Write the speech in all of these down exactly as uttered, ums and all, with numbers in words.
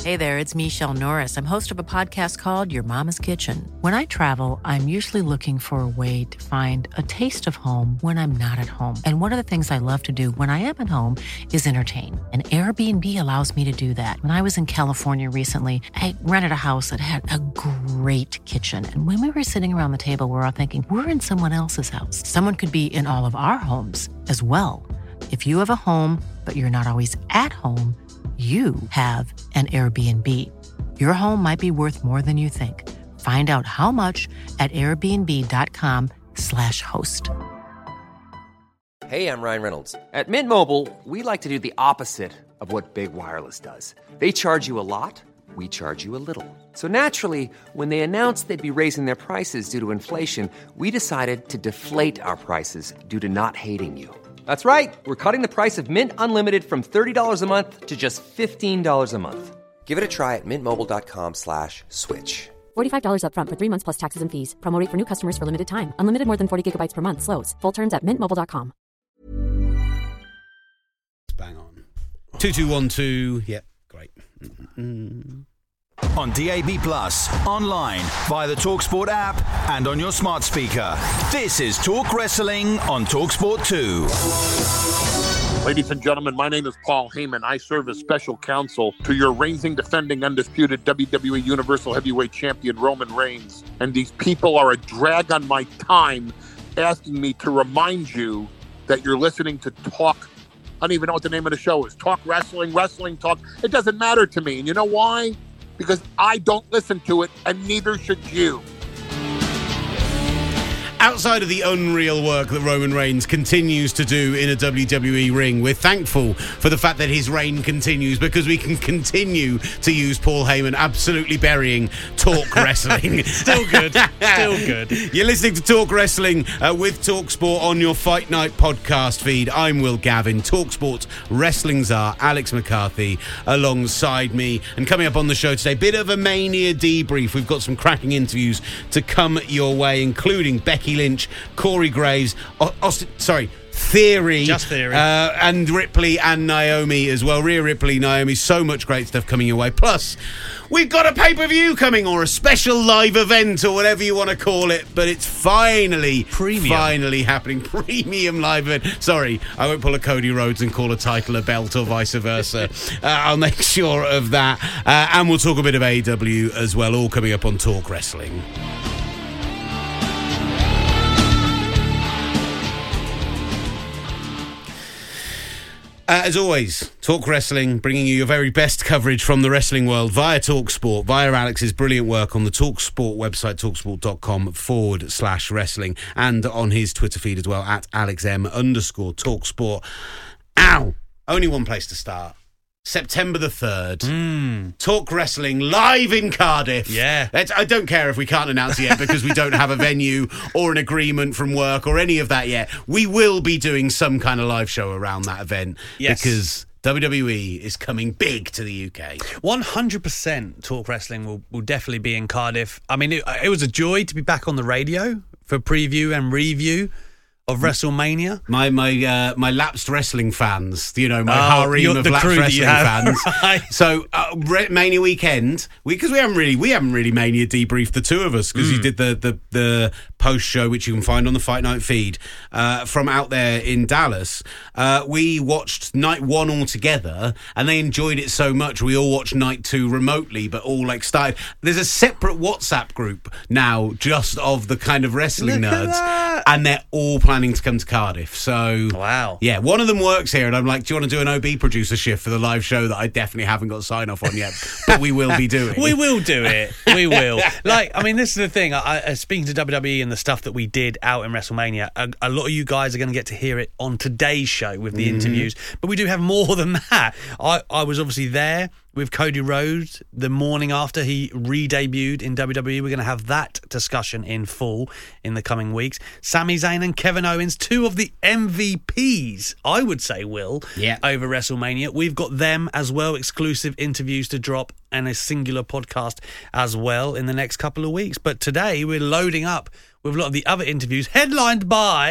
Hey there, it's Michelle Norris. I'm host of a podcast called Your Mama's Kitchen. When I travel, I'm usually looking for a way to find a taste of home when I'm not at home. And one of the things I love to do when I am at home is entertain. And Airbnb allows me to do that. When I was in California recently, I rented a house that had a great kitchen. And when we were sitting around the table, we were all thinking, we're in someone else's house. Someone could be in all of our homes as well. If you have a home, but you're not always at home, you have an Airbnb. Your home might be worth more than you think. Find out how much at airbnb.com slash host. Hey, I'm Ryan Reynolds. At Mint Mobile, we like to do the opposite of what Big Wireless does. They charge you a lot, we charge you a little. So naturally, when they announced they'd be raising their prices due to inflation, we decided to deflate our prices due to not hating you. That's right. We're cutting the price of Mint Unlimited from thirty dollars a month to just fifteen dollars a month. Give it a try at mintmobile.com slash switch. forty-five dollars up front for three months plus taxes and fees. Promo rate for new customers for limited time. Unlimited more than forty gigabytes per month. Slows full terms at mint mobile dot com. Bang on. two two one two. Yep, great. Mm-hmm. On D A B Plus, online, via the TalkSport app, and on your smart speaker. This is Talk Wrestling on TalkSport two. Ladies and gentlemen, my name is Paul Heyman. I serve as special counsel to your reigning, defending, undisputed W W E Universal Heavyweight Champion Roman Reigns. And these people are a drag on my time, asking me to remind you that you're listening to Talk. I don't even know what the name of the show is. Talk Wrestling, Wrestling Talk. It doesn't matter to me. And you know why? Because I don't listen to it, and neither should you. Outside of the unreal work that Roman Reigns continues to do in a W W E ring, we're thankful for the fact that his reign continues, because we can continue to use Paul Heyman absolutely burying Talk Wrestling. Still good. Still good. You're listening to Talk Wrestling uh, with TalkSport on your Fight Night podcast feed. I'm Will Gavin, TalkSport's wrestling czar, Alex McCarthy, alongside me. And coming up on the show today, bit of a Mania debrief. We've got some cracking interviews to come your way, including Becky Lynch, Corey Graves, Austin, sorry, Theory, Just Theory, uh, and Ripley and Naomi as well. Rhea Ripley, Naomi, so much great stuff coming your way. Plus, we've got a pay-per-view coming, or a special live event, or whatever you want to call it, but it's finally, Premium. finally happening. Premium live event. Sorry, I won't pull a Cody Rhodes and call a title a belt or vice versa. uh, I'll make sure of that. Uh, and we'll talk a bit of A E W as well, all coming up on Talk Wrestling. Uh, as always, Talk Wrestling, bringing you your very best coverage from the wrestling world via TalkSport, via Alex's brilliant work on the TalkSport website, talksport.com forward slash wrestling, and on his Twitter feed as well, at AlexM underscore TalkSport. Ow! Only one place to start. September the third. Mm. Talk Wrestling live in Cardiff. Yeah. It's, I don't care if we can't announce it yet because we don't have a venue or an agreement from work or any of that yet. We will be doing some kind of live show around that event. Yes. Because W W E is coming big to the U K. one hundred percent Talk Wrestling will, will definitely be in Cardiff. I mean, it, it was a joy to be back on the radio for preview and review of WrestleMania. My my uh, my lapsed wrestling fans, you know, my oh, harem of lapsed wrestling fans. Right. So uh, Mania weekend, because we, we haven't really we haven't really Mania debriefed, the two of us, because mm. you did the the the post show, which you can find on the Fight Night feed uh, from out there in Dallas. Uh, we watched night one all together, and they enjoyed it so much. We all watched night two remotely, but all like started. There's a separate WhatsApp group now, just of the kind of wrestling Look nerds, at that. and they're all planning to come to Cardiff. So wow, yeah, one of them works here, and I'm like, do you want to do an O B producer shift for the live show that I definitely haven't got sign off on yet, but we will be doing. We will do it. We will. Like, I mean, this is the thing. I, I speaking to W W E and the stuff that we did out in WrestleMania, a, a lot of you guys are going to get to hear it on today's show with the mm-hmm. interviews, but we do have more than that. I, I was obviously there with Cody Rhodes the morning after he re-debuted in W W E. We're going to have that discussion in full in the coming weeks. Sami Zayn and Kevin Owens, two of the M V Ps, I would say, Will, yeah. over WrestleMania. We've got them as well, exclusive interviews to drop and a singular podcast as well in the next couple of weeks. But today we're loading up with a lot of the other interviews, headlined by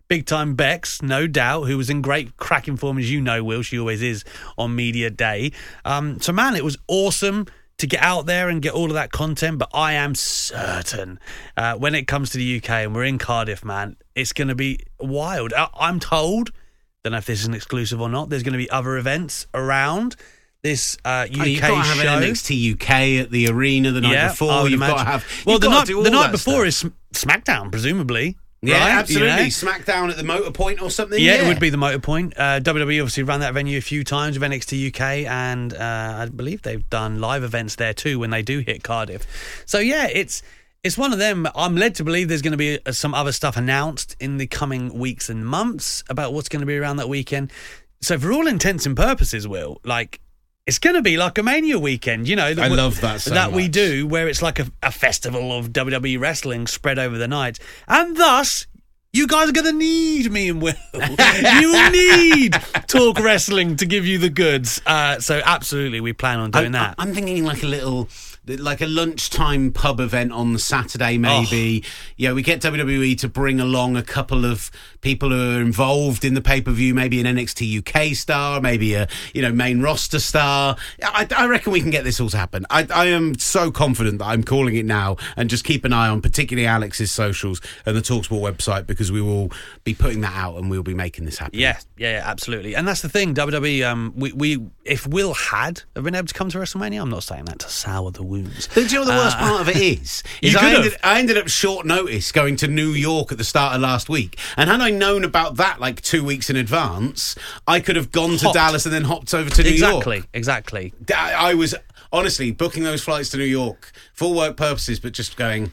Big time Bex, no doubt, who was in great cracking form, as you know, Will. She always is on media day. Um, so, man, it was awesome to get out there and get all of that content. But I am certain uh, when it comes to the U K and we're in Cardiff, man, it's going to be wild. I- I'm told, don't know if this is an exclusive or not, there's going to be other events around this uh, U K oh, you've got to have show. an N X T U K at the arena the night yeah, before. You've got to have. Well, the night, do all the night that before stuff. is SmackDown, presumably. Yeah, right? absolutely. You know? SmackDown at the Motor Point or something. Yeah, yeah. it would be the Motor Point. Uh, W W E obviously ran that venue a few times with N X T U K, and uh, I believe they've done live events there too when they do hit Cardiff. So yeah, it's it's one of them. I'm led to believe there's going to be some other stuff announced in the coming weeks and months about what's going to be around that weekend. So for all intents and purposes, Will, like, it's going to be like a Mania weekend, you know. That I we- love that so That we much. do, where it's like a, a festival of W W E wrestling spread over the night. And thus, you guys are going to need me and Will. You will need Talk Wrestling to give you the goods. Uh, so absolutely, we plan on doing I, that. I'm thinking like a little, like a lunchtime pub event on the Saturday, maybe. Oh. Yeah, we get W W E to bring along a couple of people who are involved in the pay per view, maybe an N X T U K star, maybe a you know main roster star. I, I reckon we can get this all to happen. I, I am so confident that I'm calling it now, and just keep an eye on particularly Alex's socials and the TalkSport website, because we will be putting that out and we'll be making this happen. Yeah, yeah, yeah, absolutely. And that's the thing, W W E, um, we, we, if Will had have been able to come to WrestleMania, I'm not saying that to sour the wounds. But do you know what the worst Uh, part of it is? You is I could've. ended, I ended up short notice going to New York at the start of last week. And had I known about that like two weeks in advance, I could have gone to Hopped. Dallas and then hopped over to New Exactly, York. exactly. I, I was honestly booking those flights to New York for work purposes, but just going...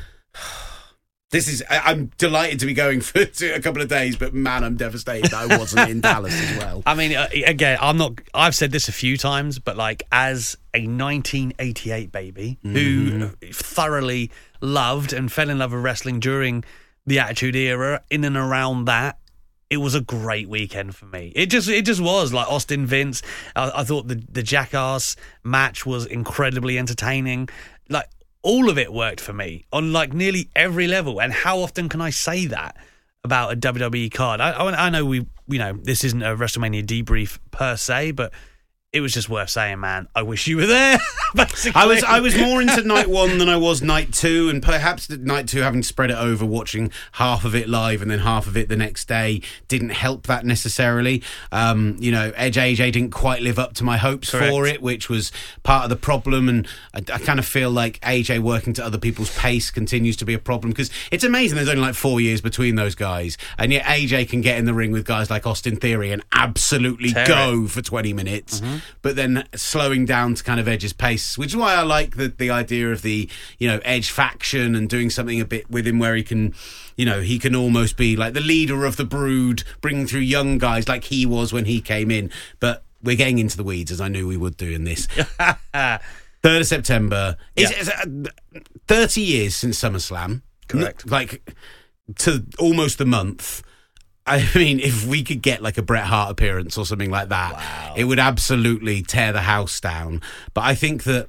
This is. I- I'm delighted to be going for a couple of days, but man, I'm devastated that I wasn't in Dallas as well. I mean, uh, again, I'm not. I've said this a few times, but like, as a nineteen eighty-eight baby who thoroughly loved and fell in love with wrestling during the Attitude Era, in and around that, it was a great weekend for me. It just, it just was like Austin Vince. I, I thought the the Jackass match was incredibly entertaining. Like, all of it worked for me on like nearly every level. And how often can I say that about a W W E card? I, I, I know we, you know, this isn't a WrestleMania debrief per se, but it was just worth saying, man. I wish you were there. Basically, I was I was more into night one than I was night two, and perhaps the night two, having spread it over, watching half of it live and then half of it the next day, didn't help that necessarily. Um, you know, Edge A J didn't quite live up to my hopes Correct. for it, which was part of the problem. And I, I kind of feel like A J working to other people's pace continues to be a problem, because it's amazing there's only like four years between those guys, and yet A J can get in the ring with guys like Austin Theory and absolutely Tear go for twenty minutes, but then slowing down to kind of Edge's pace, which is why I like the, the idea of the, you know, Edge faction and doing something a bit with him where he can, you know, he can almost be like the leader of the Brood, bringing through young guys like he was when he came in. But we're getting into the weeds, as I knew we would do in this. third of September. Is Yeah. it's, uh, thirty years since SummerSlam. Correct. N- Like, to almost a month. I mean, if we could get like a Bret Hart appearance or something like that, Wow. it would absolutely tear the house down. But I think that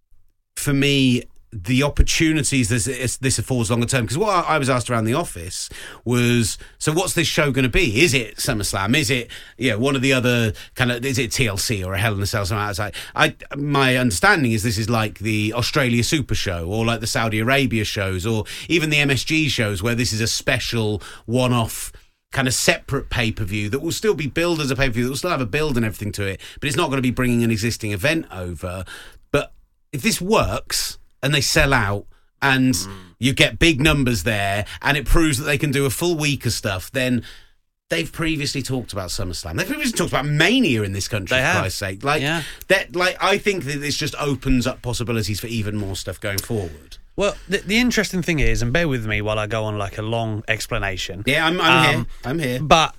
for me, the opportunities this, this affords longer term, because what I was asked around the office was, so what's this show going to be? Is it SummerSlam? Is it, yeah, one of the other kind of, is it T L C or a Hell in a Cell? Something outside? I, my understanding is this is like the Australia Super Show, or like the Saudi Arabia shows, or even the M S G shows, where this is a special one-off kind of separate pay-per-view that will still be billed as a pay-per-view, that will still have a build and everything to it, but it's not going to be bringing an existing event over. But if this works and they sell out and mm. you get big numbers there, and it proves that they can do a full week of stuff, then they've previously talked about SummerSlam. They've previously talked about Mania in this country, They for have. Christ's sake. Like, Yeah. that, like, I think that this just opens up possibilities for even more stuff going forward. Well, the, the interesting thing is, and bear with me while I go on like a long explanation. Yeah, I'm, I'm Um, here. I'm here. But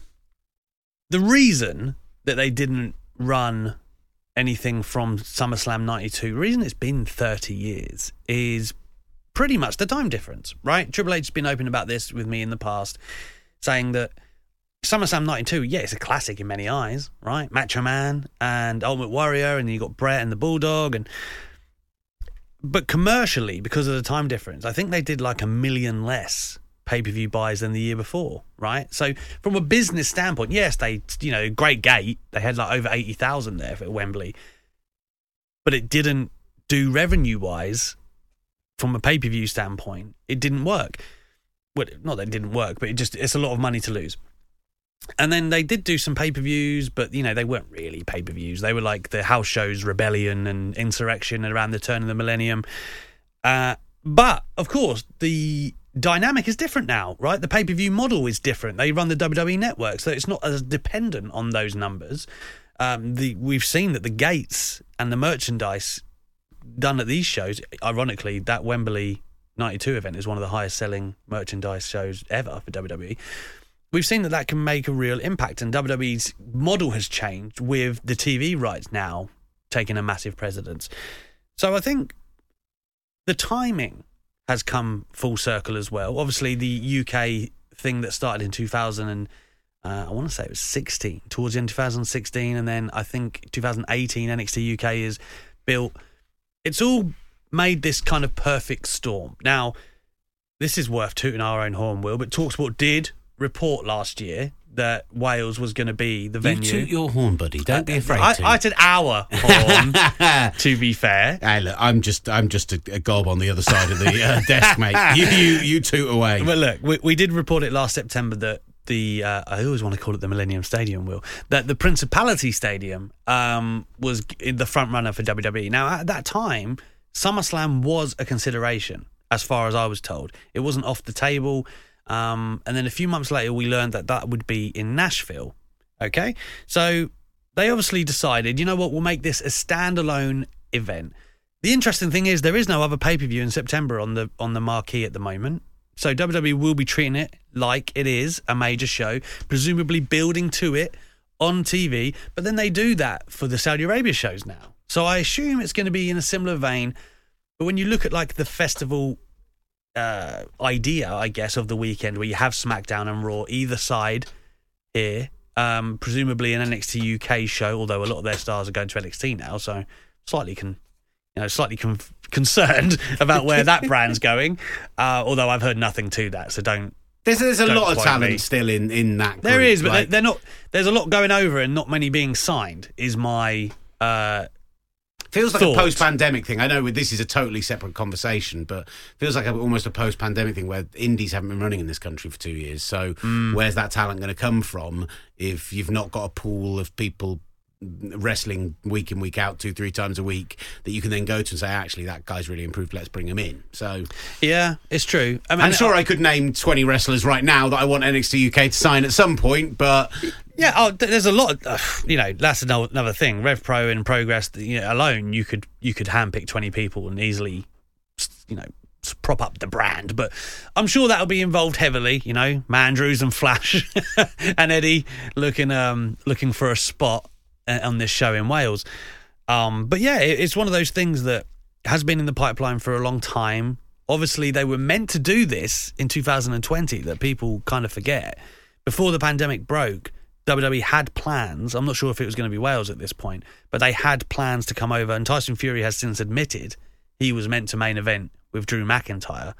the reason that they didn't run anything from SummerSlam ninety-two, the reason it's been thirty years is pretty much the time difference, right? Triple H's been open about this with me in the past, saying that SummerSlam ninety-two, yeah, it's a classic in many eyes, right? Macho Man and Ultimate Warrior, and you got Bret and the Bulldog, and but commercially, because of the time difference, I think they did like a million less pay-per-view buys than the year before, right? So from a business standpoint, yes, they, you know, great gate. They had like over eighty thousand there for Wembley. But it didn't do revenue-wise from a pay-per-view standpoint. It didn't work. Well, not that it didn't work, but it just it's a lot of money to lose. And then they did do some pay-per-views, but, you know, they weren't really pay-per-views. They were like the house shows Rebellion and Insurrection around the turn of the millennium. Uh, but, of course, the dynamic is different now, right? The pay-per-view model is different. They run the W W E Network, so it's not as dependent on those numbers. Um, the we've seen that the gates and the merchandise done at these shows, ironically, that Wembley ninety-two event is one of the highest selling merchandise shows ever for W W E. We've seen that that can make a real impact, and W W E's model has changed with the T V rights now taking a massive precedence. So I think the timing has come full circle as well. Obviously, the U K thing that started in two thousand and uh, I want to say it was sixteen, towards the end of two thousand sixteen, and then I think two thousand eighteen N X T U K is built. It's all made this kind of perfect storm. Now, this is worth tooting our own horn, Will, but TalkSport did report last year that Wales was going to be the venue. You toot your horn, buddy. Don't be afraid I, to. I said our horn, to be fair. Hey, look, I'm just I'm just a, a gob on the other side of the uh, desk, mate. You, you you toot away. But look, we, we did report it last September that the, uh, I always want to call it the Millennium Stadium, Will, that the Principality Stadium um, was the front runner for W W E. Now, at that time, SummerSlam was a consideration, as far as I was told. It wasn't off the table. Um, and then a few months later, we learned that that would be in Nashville. Okay? So they obviously decided, you know what, we'll make this a standalone event. The interesting thing is there is no other pay-per-view in September on the on the marquee at the moment. So W W E will be treating it like it is a major show, presumably building to it on T V. But then they do that for the Saudi Arabia shows now. So I assume it's going to be in a similar vein. But when you look at like the festival uh, idea, I guess, of the weekend where you have SmackDown and Raw either side here, um, presumably an N X T U K show, although a lot of their stars are going to N X T now, so slightly can, you know, slightly con- concerned about where that brand's going. Uh, although I've heard nothing to that, so don't. There's there's a don't lot of quote talent me. still in in that group. There is, but like, they're not. There's a lot going over and not many being signed. Is my. Uh, Feels like thought. a post-pandemic thing. I know this is a totally separate conversation, but feels like a, almost a post-pandemic thing where indies haven't been running in this country for two years. So Mm. where's that talent going to come from if you've not got a pool of people wrestling week in, week out, two, three times a week that you can then go to and say, actually, that guy's really improved, let's bring him in. So yeah, it's true. I mean, I'm sure I could name twenty wrestlers right now that I want N X T U K to sign at some point, but... Yeah, oh, th- there's a lot. Of, uh, you know, that's another, another thing. Rev Pro and Progress, you know, alone, you could you could handpick twenty people and easily, you know, prop up the brand. But I'm sure that'll be involved heavily. You know, Mandrews and Flash and Eddie looking um looking for a spot on this show in Wales. Um, but yeah, it, it's one of those things that has been in the pipeline for a long time. Obviously, they were meant to do this in two thousand twenty. That people kind of forget. Before the pandemic broke, W W E had plans. I'm not sure if it was going to be Wales at this point, but they had plans to come over, and Tyson Fury has since admitted he was meant to main event with Drew McIntyre.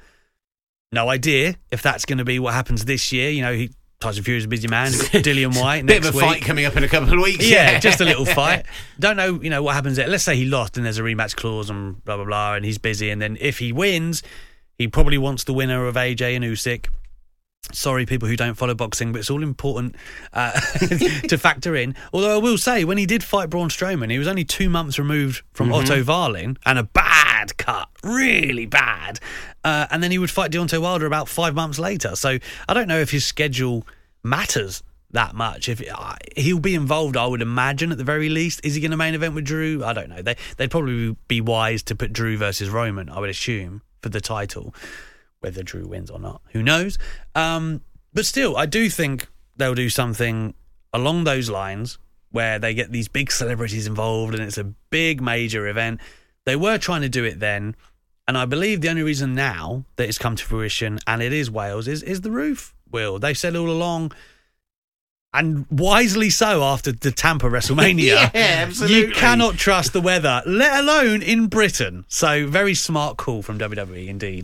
No idea if that's going to be what happens this year. You know, he, Tyson Fury's a busy man. Dillian White next Bit of a week. fight coming up in a couple of weeks. Yeah, just a little fight. Don't know, you know, what happens there. Let's say he lost and there's a rematch clause and blah, blah, blah, and he's busy. And then if he wins, he probably wants the winner of A J and Usyk. Sorry, people who don't follow boxing, but it's all important uh, to factor in. Although I will say, when he did fight Braun Strowman, he was only two months removed from Mm-hmm. Otto Varlin, and a bad cut, really bad. Uh, and then he would fight Deontay Wilder about five months later. So I don't know if his schedule matters that much. If uh, he'll be involved, I would imagine, at the very least. Is he going to main event with Drew? I don't know. They, they'd probably be wise to put Drew versus Roman, I would assume, for the title. Whether Drew wins or not, who knows? Um, but still, I do think they'll do something along those lines where they get these big celebrities involved and it's a big major event. They were trying to do it then, and I believe the only reason now that it's come to fruition, and it is Wales, is, is the roof, Will. They said all along, and wisely so after the Tampa WrestleMania, Yeah, absolutely. you cannot trust the weather, let alone in Britain. So very smart call from W W E indeed.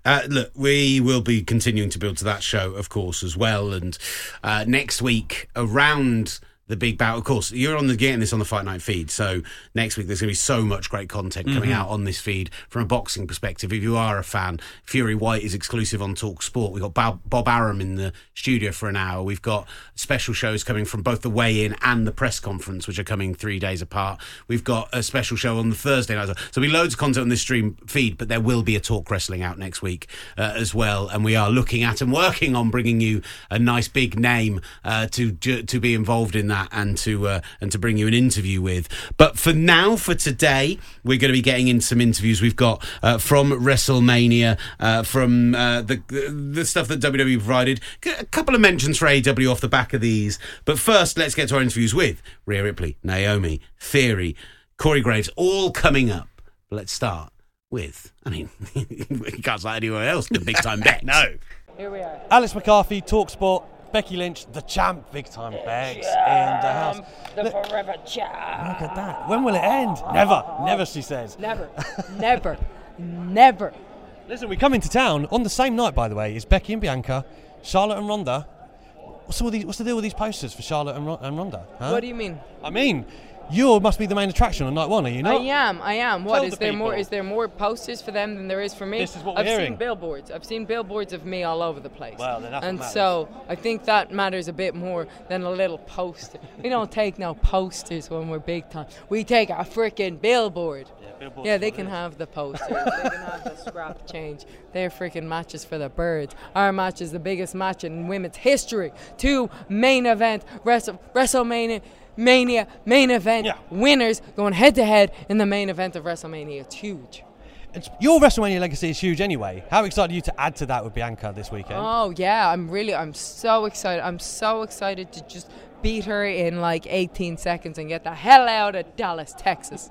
Uh, look, we will be continuing to build to that show, of course, as well. And uh, next week, around the big bout, of course, you're on the getting this on the Fight Night feed. So next week, there's going to be so much great content coming mm-hmm. out on this feed from a boxing perspective. If you are a fan, Fury White is exclusive on Talk Sport. We've got Bob, Bob Arum in the studio for an hour. We've got special shows coming from both the weigh-in and the press conference, which are coming three days apart. We've got a special show on the Thursday night. So there'll be loads of content on this stream feed, but there will be a Talk Wrestling out next week uh, as well. And we are looking at and working on bringing you a nice big name uh, to to be involved in that. and to uh, and to bring you an interview with. But for now, for today, we're going to be getting in some interviews we've got uh, from WrestleMania, uh, from uh, the the stuff that W W E provided. A couple of mentions for A E W off the back of these. But first, let's get to our interviews with Rhea Ripley, Naomi, Theory, Corey Graves, all coming up. But let's start with, I mean, you can't start anywhere else than Big Time Bex. No. Here we are. Alex McCarthy, TalkSport. Becky Lynch, the champ, Big Time Bex in the house. The Look, forever champ. look at that. When will it end? Never. Never, she says. Never. Never. Never. Listen, we come into town on the same night, by the way, is Becky and Bianca, Charlotte and Ronda. What's, all these, what's the deal with these posters for Charlotte and, Ron- and Ronda? Huh? What do you mean? I mean, you must be the main attraction on night one, are you not? I am, I am. What, Tell is the there more people. Is there more posters for them than there is for me? This is what we're I've hearing. seen billboards. I've seen billboards of me all over the place. Well, then that's what And matters. so I think that matters a bit more than a little poster. We don't take no posters when we're big time. We take a freaking billboard. Yeah, billboards Yeah, they for can this. have the posters. They can have the scrap change. They're freaking matches for the birds. Our match is the biggest match in women's history. Two main event Wrestle, WrestleMania Mania main event Yeah. winners going head to head in the main event of WrestleMania. It's huge. It's, your WrestleMania legacy is huge anyway. How excited are you to add to that with Bianca this weekend? Oh yeah, I'm really, I'm so excited. I'm so excited to just beat her in like eighteen seconds and get the hell out of Dallas, Texas.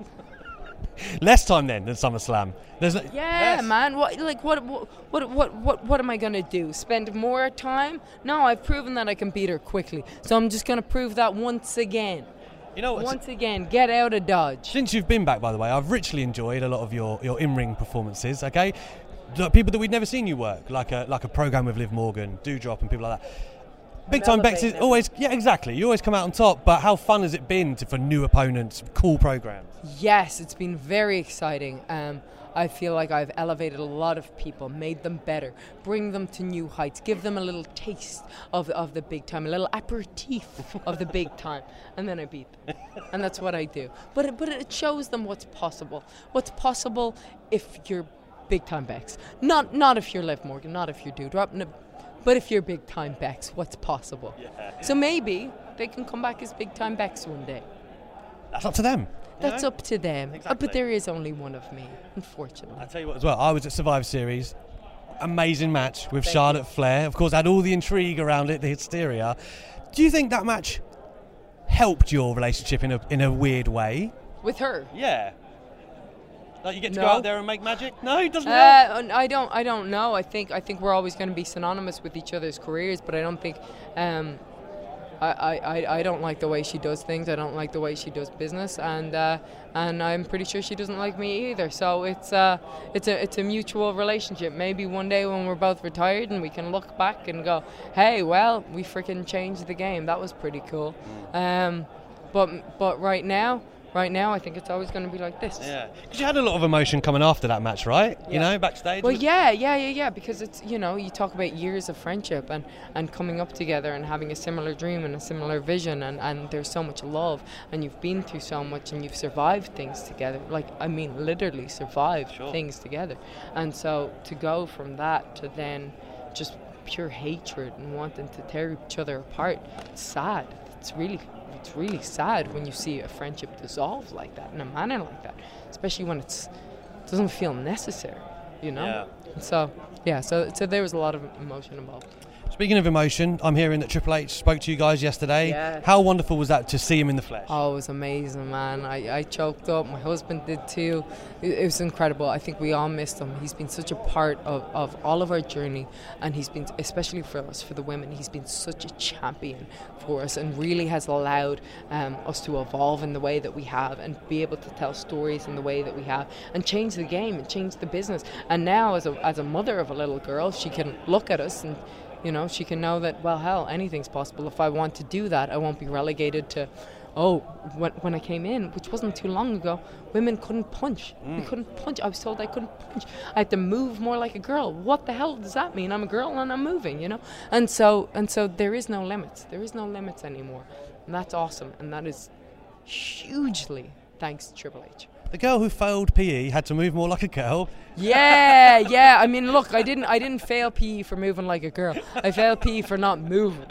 Less time then than SummerSlam. There's no, Yeah, less. man. What, like, what, what, what, what, what, what am I gonna do? Spend more time? No, I've proven that I can beat her quickly. So I'm just gonna prove that once again. You know what? Once again, get out of Dodge. Since you've been back, by the way, I've richly enjoyed a lot of your, your in-ring performances, okay? The people that we'd never seen you work, like a like a program with Liv Morgan, Doudrop and people like that. Big Time Bex is elevating always, yeah, exactly. You always come out on top, but how fun has it been to, for new opponents, cool programs? Yes, it's been very exciting. Um, I feel like I've elevated a lot of people, made them better, bring them to new heights, give them a little taste of of the big time, a little aperitif of the big time, and then I beat them. And that's what I do. But it, but it shows them what's possible. What's possible if you're Big Time Bex. Not not if you're Liv Morgan, not if you're Doudrop, no, but if you're Big Time Bex, what's possible? Yeah. So maybe they can come back as Big Time Bex one day. That's up to them. That's know? up to them. Uh, Exactly. but there is only one of me, unfortunately. I'll tell you what as well, I was at Survivor Series, amazing match with Thank Charlotte you. Flair. Of course, had all the intrigue around it, the hysteria. Do you think that match helped your relationship in a in a weird way? With her? Yeah. Like you get to go No. out there and make magic? No, it doesn't help. Uh, I don't. I don't know. I think. I think we're always going to be synonymous with each other's careers, but I don't think. Um, I, I, I- I don't like the way she does things. I don't like the way she does business, and uh, and I'm pretty sure she doesn't like me either. So it's uh, it's a it's a mutual relationship. Maybe one day when we're both retired and we can look back and go, hey, well, we freaking changed the game. That was pretty cool. Um, but but right now. Right now, I think it's always going to be like this. Yeah, because you had a lot of emotion coming after that match, right? You Yeah. know, backstage. Well, Was- yeah, yeah, yeah, yeah. Because it's, you know, you talk about years of friendship and, and coming up together and having a similar dream and a similar vision, and, and there's so much love, and you've been through so much, and you've survived things together. Like, I mean, literally survived Sure. things together. And so to go from that to then just pure hatred and wanting to tear each other apart, it's sad. It's really It's really sad when you see a friendship dissolve like that in a manner like that, especially when it's it doesn't feel necessary, you know. Yeah. So yeah, so so there was a lot of emotion involved. Speaking of emotion, I'm hearing that Triple H spoke to you guys yesterday. Yeah. How wonderful was that to see him in the flesh? Oh, it was amazing, man. I, I choked up. My husband did too. It, it was incredible. I think we all missed him. He's been such a part of, of all of our journey, and he's been, especially for us, for the women, he's been such a champion for us and really has allowed um, us to evolve in the way that we have and be able to tell stories in the way that we have and change the game and change the business. And now, as a, as a mother of a little girl, she can look at us and, you know, she can know that, well, hell, anything's possible. If I want to do that, I won't be relegated to, oh, when, when I came in, which wasn't too long ago, women couldn't punch. Mm. We couldn't punch. I was told I couldn't punch. I had to move more like a girl. What the hell does that mean? I'm a girl and I'm moving, you know? And so, and so there is no limits. There is no limits anymore. And that's awesome. And that is hugely thanks to Triple H. The girl who failed P E had to move more like a girl. Yeah, yeah. I mean, look, I didn't, I didn't fail P E for moving like a girl. I failed P E for not moving.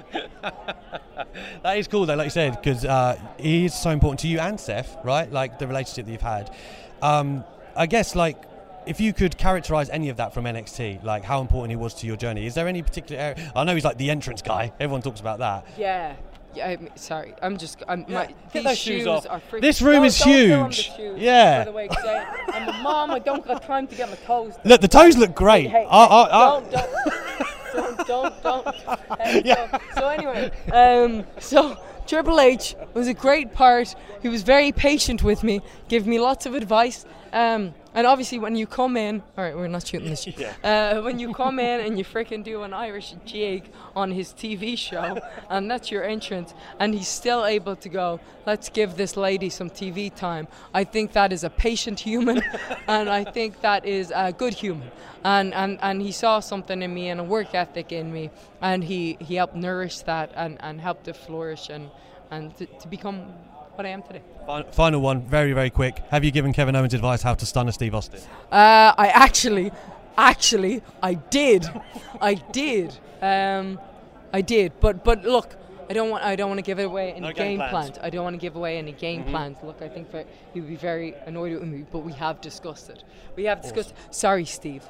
That is cool, though, like you said, because uh, he is so important to you and Seth, right? Like the relationship that you've had. Um, I guess, like, if you could characterise any of that from N X T, like how important he was to your journey, is there any particular area? I know he's like the entrance guy. Everyone talks about that. Yeah. Yeah, I'm sorry. I'm just. I'm, Yeah, my, get these those shoes, shoes off. are freaking. This room don't, is don't film the huge. shoes, Yeah. By the way, 'cause I, I'm a mom. I don't got time to get my toes. Look, the toes look great. Hey, hey, I, I, I, don't, don't, don't, don't, don't. Hey, yeah. so, so anyway, um, so Triple H was a great part. He was very patient with me, gave me lots of advice. Um, and obviously, when you come in, all right, we're not shooting this. Yeah. Uh, when you come in and you freaking do an Irish jig on his T V show, and that's your entrance, and he's still able to go, let's give this lady some T V time. I think that is a patient human, and I think that is a good human. And, and, and he saw something in me and a work ethic in me, and he, he helped nourish that and, and helped it flourish and, and to, to become what I am today. Final one, very, very quick. Have you given Kevin Owens advice how to stun a Steve Austin? Uh, I actually, actually, I did. I did. Um, I did. But but look, I don't want I don't want to give away any No game, game plans. plans. I don't want to give away any game Mm-hmm. plans. Look, I think that he would be very annoyed with me, but we have discussed it. We have discussed. Sorry, Steve.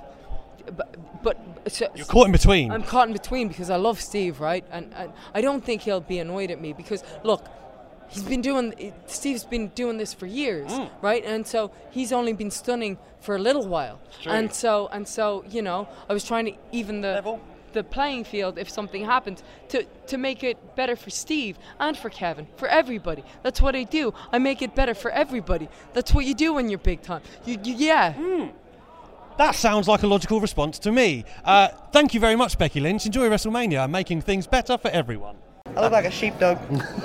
But, but so, You're caught in between. I'm caught in between because I love Steve, right? And, and I don't think he'll be annoyed at me because, look, he's been doing, Steve's been doing this for years, Mm. right? And so he's only been stunning for a little while. True. And so, and so, you know, I was trying to even the Level. the playing field if something happens to, to make it better for Steve and for Kevin, for everybody. That's what I do. I make it better for everybody. That's what you do when you're big time. You, you yeah. Mm. That sounds like a logical response to me. Uh, thank you very much, Becky Lynch. Enjoy WrestleMania and making things better for everyone. I look like a sheepdog.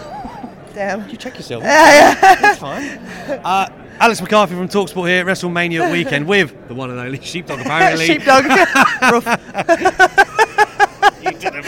Damn. You check yourself. Yeah, yeah. That's fine. Uh, Alex McCarthy from TalkSport here at WrestleMania weekend with the one and only Sheepdog, apparently. Sheepdog. Roof. You didn't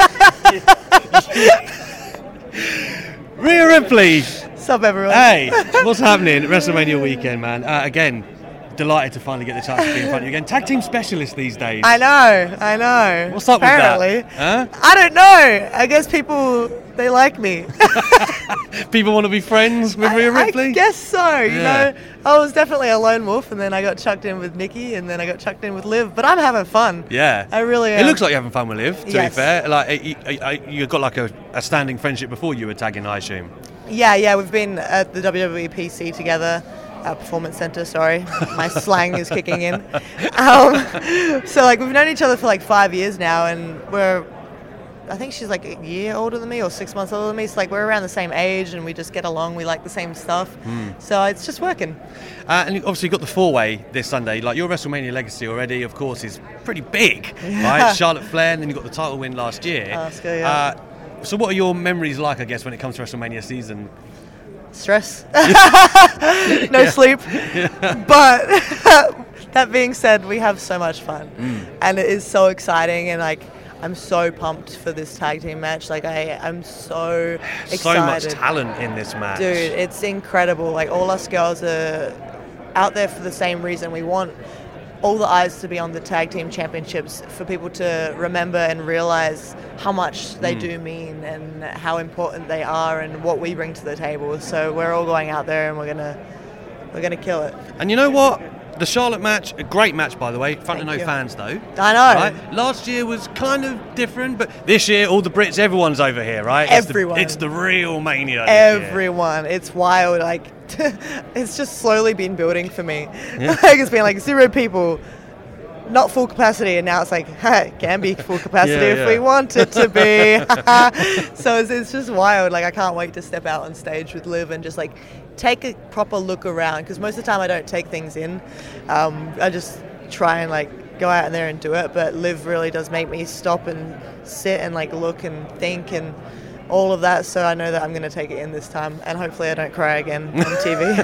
work. Rhea Ripley. Sup, everyone? Hey, what's happening at WrestleMania weekend, man? Uh, again, delighted to finally get the chance to be in front of you again. Tag team specialist these days. I know, I know. What's up Apparently. with that? Huh? I don't know. I guess people, they like me. People want to be friends with Rhea I, Ripley? I guess so. You Yeah. know, I was definitely a lone wolf, and then I got chucked in with Nikki, and then I got chucked in with Liv. But I'm having fun. Yeah. I really It am. looks like you're having fun with Liv, to Yes. be fair. Like, you, you, you got like a, a standing friendship before you were tagging, I assume. Yeah, yeah. We've been at the W W E P C together. Uh, Performance Center, sorry. My slang is kicking in. Um, so, like, we've known each other for like five years now, and we're, I think she's like a year older than me or six months older than me. So, like, we're around the same age, and we just get along. We like the same stuff. Mm. So, it's just working. Uh, and you obviously got the four-way this Sunday. Like, your WrestleMania legacy already, of course, is pretty big, Yeah. right? Charlotte Flair, and then you got the title win last year. Oh, that's good, yeah. Uh, so what are your memories like, I guess, when it comes to WrestleMania season? Stress. No sleep. But that being said, we have so much fun. Mm. And it is so exciting, and like I'm so pumped for this tag team match. Like I I'm so excited. So much talent in this match. Dude, it's incredible. Like all us girls are out there for the same reason. We want all the eyes to be on the tag team championships, for people to remember and realize how much they Mm. do mean and how important they are and what we bring to the table. So we're all going out there and we're gonna we're gonna kill it. And you know what? the Charlotte match, a great match, by the way. Front Thank of no you. fans, though. I know. Right? Last year was kind of different, but this year, all the Brits, everyone's over here, right? It's Everyone. The, it's the real Mania. this year. Everyone. It's wild. Like, it's just slowly been building for me. Yeah. Like, it's been like zero people, not full capacity, and now it's like, hey, it can be full capacity Yeah, if yeah. we want it to be. So it's, it's just wild. Like, I can't wait to step out on stage with Liv and just like take a proper look around, because most of the time I don't take things in. Um, I just try and like go out there and do it, but Liv really does make me stop and sit and like look and think and all of that, so I know that I'm going to take it in this time, and hopefully I don't cry again on T V.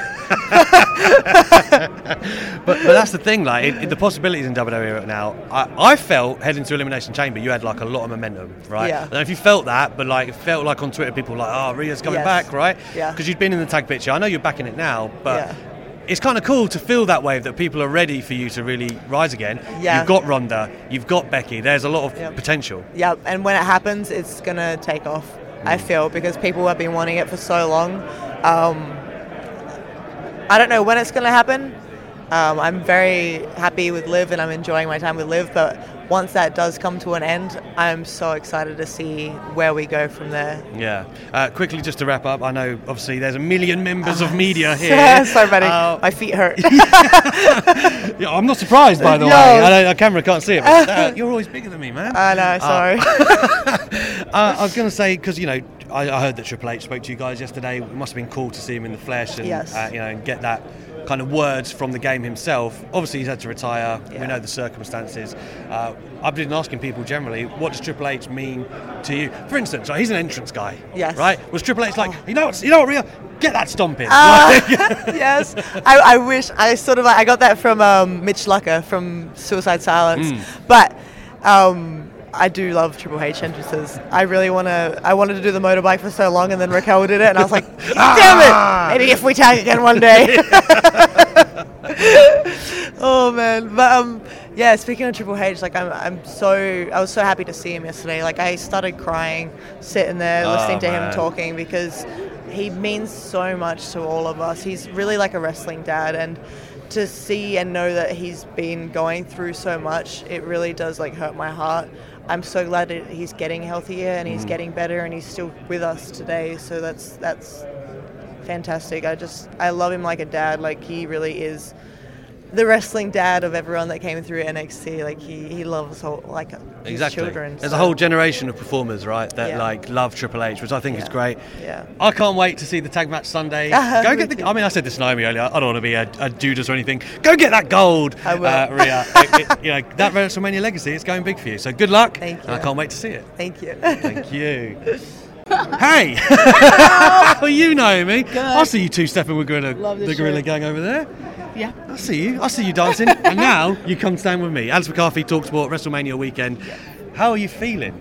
but, but that's the thing, like it, it, the possibilities in W W E right now. I, I felt heading to Elimination Chamber, you had like a lot of momentum, right? Yeah. I don't know if you felt that, but like it felt like on Twitter, people were like, "Oh, Rhea's coming Yes. back," right? Yeah. Because you'd been in the tag picture. I know you're back in it now, but. Yeah. It's kind of cool to feel that wave, that people are ready for you to really rise again. Yeah. You've got Ronda, you've got Becky. There's a lot of Yep. potential. Yeah, and when it happens, it's going to take off, I feel, because people have been wanting it for so long. Um, I don't know when it's going to happen. Um, I'm very happy with Liv, and I'm enjoying my time with Liv, but once that does come to an end, I'm so excited to see where we go from there. Yeah. Uh, quickly, just to wrap up, I know obviously there's a million members of media here. So many. Uh, My feet hurt. yeah, I'm not surprised, by the No. way. I know the camera can't see it, but uh, you're always bigger than me, man. I know, sorry. Uh, I was going to say, because, you know, I, I heard that Triple H spoke to you guys yesterday. It must have been cool to see him in the flesh and, Yes. uh, you know, and get that kind of words from the game himself. Obviously, he's had to retire. Yeah. We know the circumstances. Uh, I've been asking people generally, what does Triple H mean to you? For instance, right, he's an entrance guy. Yes. Right? Was Triple H like, you know what, you know what, Rhea? Get that stomp in. Uh, yes, I, I wish I sort of like, I got that from um, Mitch Lucker from Suicide Silence, Mm. but um, I do love Triple H entrances. I really want to. I wanted to do the motorbike for so long, and then Raquel did it, and I was like, damn it! Maybe if we tag again one day. Oh man, but um, yeah. Speaking of Triple H, like I'm, I'm so, I was so happy to see him yesterday. Like I started crying, sitting there, Oh, listening to man. him talking, because he means so much to all of us. He's really like a wrestling dad, and to see and know that he's been going through so much, it really does like hurt my heart. I'm so glad that he's getting healthier and he's Mm. getting better, and he's still with us today. So that's that's fantastic. I just I love him like a dad. Like he really is the wrestling dad of everyone that came through N X T. Like he, he loves all, like his Exactly. children. There's so- a whole generation of performers, right, that Yeah. like love Triple H, which I think is Yeah. great. Yeah. I can't wait to see the tag match Sunday. Uh-huh, Go me get the. too. I mean, I said this to Naomi earlier. I don't want to be a, a Judas or anything. Go get that gold, I will. Uh, Rhea. It- it- you know that WrestleMania legacy is going big for you. So good luck. Thank you. And I can't wait to see it. Thank you. Thank you. Hey, well, you know me. I see you two stepping with gorilla, Love this the Gorilla shirt. Gang over there. Yeah. I see you. I see you dancing. And now you come stand with me. Alex McCarthy, TalkSport, WrestleMania weekend. How are you feeling?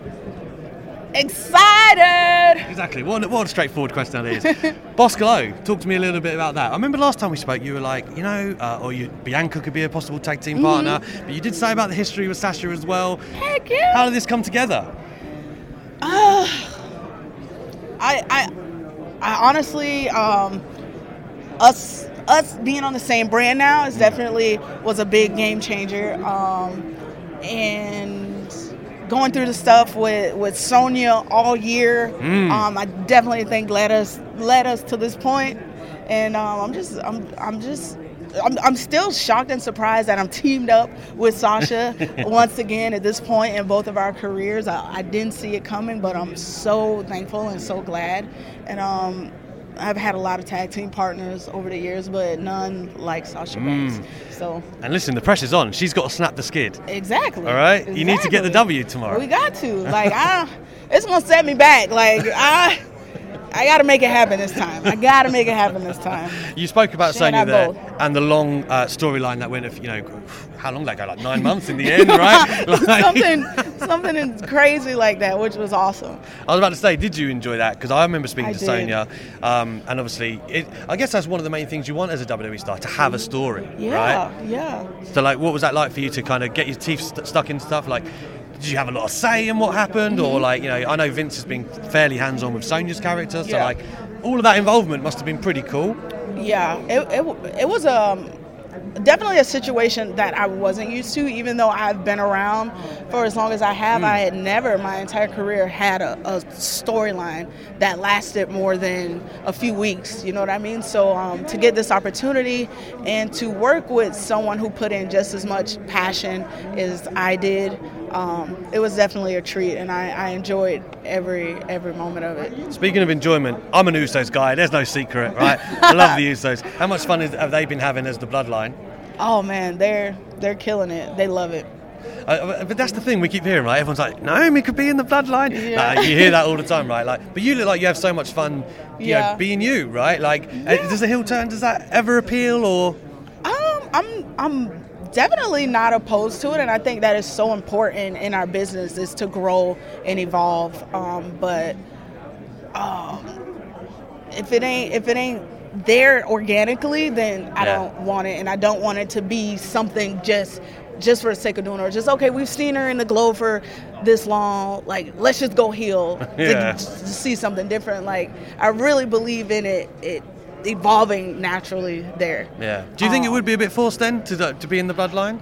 Excited! Exactly. What, what a straightforward question that is. Bosco, talk to me a little bit about that. I remember last time we spoke, you were like, you know, uh, or you, Bianca could be a possible tag team Mm-hmm. partner, but you did say about the history with Sasha as well. Heck yeah! How did this come together? Uh, I, I, I honestly, um, us, us being on the same brand now is definitely was a big game changer. Um, and going through the stuff with, with Sonya all year, Mm. um, I definitely think led us led us to this point. And um, I'm just, I'm, I'm just. I'm, I'm still shocked and surprised that I'm teamed up with Sasha once again at this point in both of our careers. I, I didn't see it coming, but I'm so thankful and so glad. And um, I've had a lot of tag team partners over the years, but none like Sasha Banks. Mm. So And listen, the pressure's on. She's got to snap the skid. exactly. All right? You need to get the Exactly. W tomorrow. We got to. Like I, it's gonna set me back. Like I. I gotta make it happen this time. I gotta make it happen this time. You spoke about She and Sonya I there both. and the long uh, storyline that went, you know, how long did that go? Like nine months in the end, right? Like- something, something crazy like that, which was awesome. I was about to say, did you enjoy that? Because I remember speaking I to did. Sonya, um, and obviously, it, I guess that's one of the main things you want as a W W E star, to have a story, Yeah, right? yeah. So, like, what was that like for you to kind of get your teeth st- stuck in stuff? Like, did you have a lot of say in what happened? Or, like, you know, I know Vince has been fairly hands-on with Sonya's character, so, Yeah. like, all of that involvement must have been pretty cool. Yeah, it, it, it was um definitely a situation that I wasn't used to, even though I've been around for as long as I have. Mm. I had never, my entire career, had a, a storyline that lasted more than a few weeks, you know what I mean? So um, to get this opportunity and to work with someone who put in just as much passion as I did, um, it was definitely a treat, and I, I enjoyed every every moment of it. Speaking of enjoyment, I'm an Usos guy. There's no secret, right? I love the Usos. How much fun is, have they been having as the Bloodline? Oh man, they're they're killing it. They love it. Uh, but that's the thing we keep hearing, right? Everyone's like, Naomi could be in the Bloodline. Yeah. Nah, you hear that all the time, right? Like, but you look like you have so much fun, you yeah. know, being you, right? Like, yeah. uh, does the heel turn? Does that ever appeal, or? Um, I'm I'm definitely not opposed to it, and I think that is so important in our business, is to grow and evolve. Um, but um, if it ain't if it ain't there organically, then I yeah. don't want it, and I don't want it to be something just just for the sake of doing it, or just, okay, we've seen her in the glow for this long, like, let's just go heel yeah. to, to see something different. Like, I really believe in it it evolving naturally there. Yeah. Do you think um, it would be a bit forced then to to be in the Bloodline?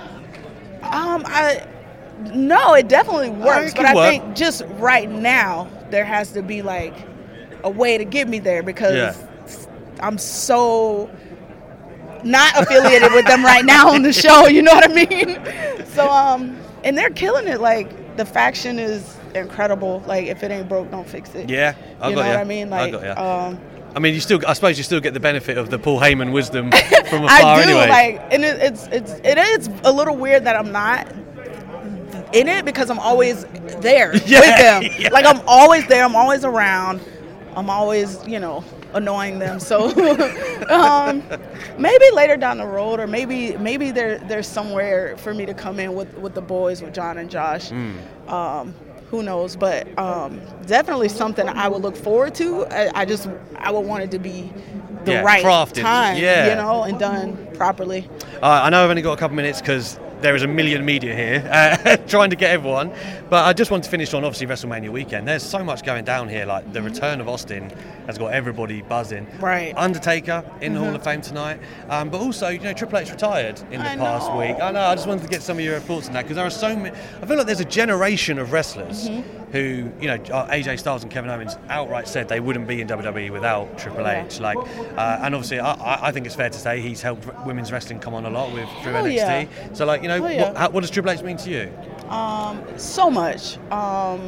Um, I no, it definitely works, it but I work. think just right now there has to be like a way to get me there, because yeah. I'm so not affiliated with them right now on the show, you know what I mean? So, um, and they're killing it. Like, the faction is incredible. Like, if it ain't broke, don't fix it. Yeah, I you got know you. what I mean? Like, I got you. Um, I mean, you still. I suppose you still get the benefit of the Paul Heyman wisdom from afar. I do, anyway. like, and it, it's it's it is a little weird that I'm not in it, because I'm always there yeah, with them. Yeah. Like, I'm always there. I'm always around. I'm always, you know, annoying them. So um, maybe later down the road, or maybe maybe there there's somewhere for me to come in with, with the boys, with John and Josh. Mm. Um, who knows? But um, definitely something I would look forward to. I, I just I would want it to be the yeah, right crafted. time, yeah. you know, and done properly. Uh, I know I've only got a couple minutes because there is a million media here uh, trying to get everyone, but I just want to finish on obviously WrestleMania weekend. There's so much going down here. Like, the return of Austin has got everybody buzzing. Right. Undertaker in the Mm-hmm. Hall of Fame tonight, um, but also, you know, Triple H retired in the I past know. week. I know. I just wanted to get some of your thoughts on that, because there are so many. I feel like there's a generation of wrestlers Mm-hmm. who, you know, A J Styles and Kevin Owens outright said they wouldn't be in W W E without Triple H. Like, uh, and obviously, I, I think it's fair to say he's helped women's wrestling come on a lot with through Hell N X T. yeah. So, like, you know, Hell yeah. what, how, what does Triple H mean to you? Um, so much. Um,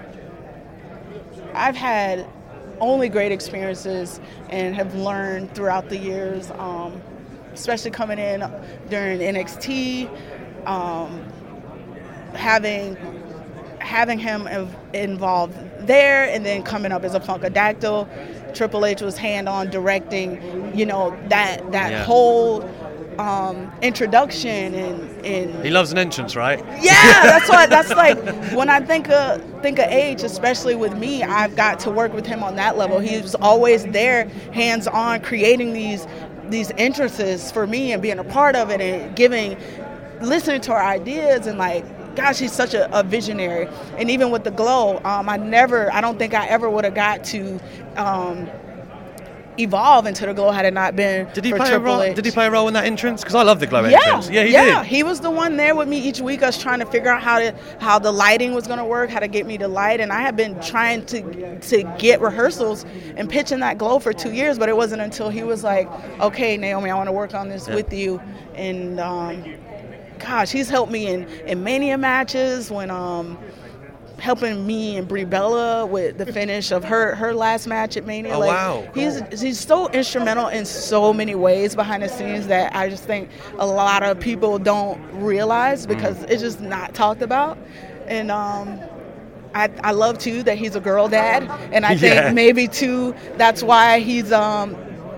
I've had only great experiences and have learned throughout the years, um, especially coming in during N X T, um, having having him ev- involved there, and then coming up as a Funkadactyl. Triple H was hand-on directing, you know, that that Yeah. whole um, introduction, and, and He loves an entrance, right? yeah, that's what that's like. When I think of think of H, especially with me, I've got to work with him on that level. He was always there, hands on, creating these these entrances for me and being a part of it, and giving, listening to our ideas, and like, gosh, he's such a, a visionary. And even with the glow, um, I never, I don't think I ever would have got to um, evolve into the glow had it not been Did he for play a Triple role? H. Did he play a role in that entrance? Because I love the glow Yeah, entrance. Yeah, he yeah, did. he was the one there with me each week. Us trying to figure out how to how the lighting was going to work, how to get me to light, and I had been trying to to get rehearsals and pitching that glow for two years, but it wasn't until he was like, "Okay, Naomi, I want to work on this Yeah. with you," and um, gosh, he's helped me in in Mania matches when um. helping me and Brie Bella with the finish of her, her last match at Mania. Oh, like, wow. He's he's so instrumental in so many ways behind the scenes that I just think a lot of people don't realize, because Mm. it's just not talked about. And um, I I love too that he's a girl dad, and I think Yeah. maybe too that's why he's um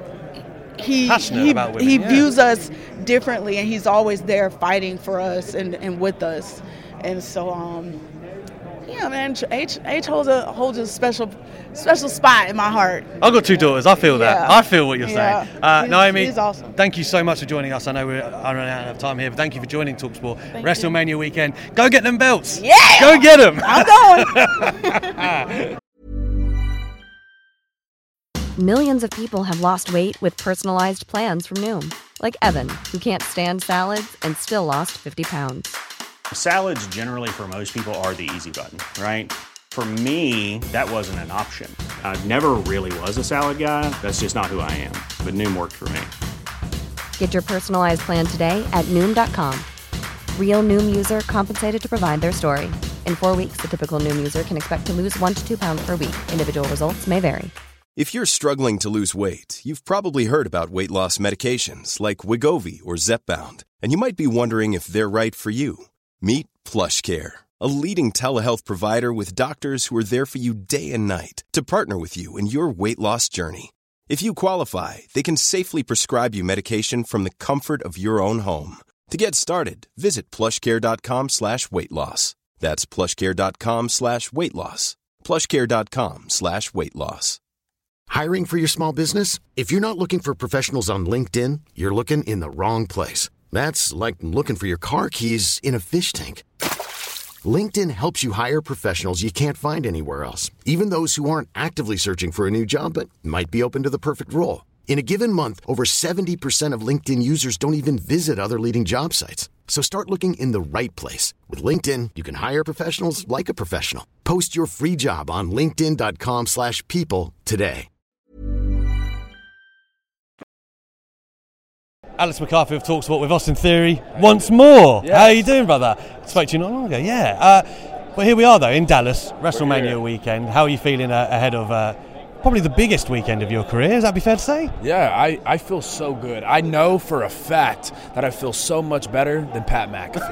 he Passionate he, about women, he yeah. views us differently, and he's always there fighting for us and, and with us. And so um yeah, man, H H holds a holds a special special spot in my heart. I've got two daughters. I feel that. Yeah. I feel what you're Yeah. saying. Uh, He's- Naomi, he's awesome. thank you so much for joining us. I know we're running out of time here, but thank you for joining TalkSport. Thank WrestleMania weekend. Go get them belts. Yeah! Go get them. I'm going. Millions of people have lost weight with personalized plans from Noom, Like Evan, who can't stand salads and still lost fifty pounds. Salads generally for most people are the easy button, right? For me, that wasn't an option. I never really was a salad guy. That's just not who I am. But Noom worked for me. Get your personalized plan today at Noom dot com. Real Noom user compensated to provide their story. In four weeks, the typical Noom user can expect to lose one to two pounds per week. Individual results may vary. If you're struggling to lose weight, you've probably heard about weight loss medications like Wegovy or Zepbound, and you might be wondering if they're right for you. Meet PlushCare, a leading telehealth provider with doctors who are there for you day and night to partner with you in your weight loss journey. If you qualify, they can safely prescribe you medication from the comfort of your own home. To get started, visit plushcare.com slash weight loss. That's plushcare.com slash weight loss. plushcare.com slash weight loss. Hiring for your small business? If you're not looking for professionals on LinkedIn, you're looking in the wrong place. That's like looking for your car keys in a fish tank. LinkedIn helps you hire professionals you can't find anywhere else, even those who aren't actively searching for a new job but might be open to the perfect role. In a given month, over seventy percent of LinkedIn users don't even visit other leading job sites. So start looking in the right place. With LinkedIn, you can hire professionals like a professional. Post your free job on linkedin.com slash people today. Alex McCarthy of TalkSport with Austin Theory once more. Yes. How are you doing, brother? Spoke to you not long ago, yeah. Uh, but here we are, though, in Dallas, WrestleMania weekend. How are you feeling uh, ahead of uh, probably the biggest weekend of your career? Is that be fair to say? Yeah, I, I feel so good. I know for a fact that I feel so much better than Pat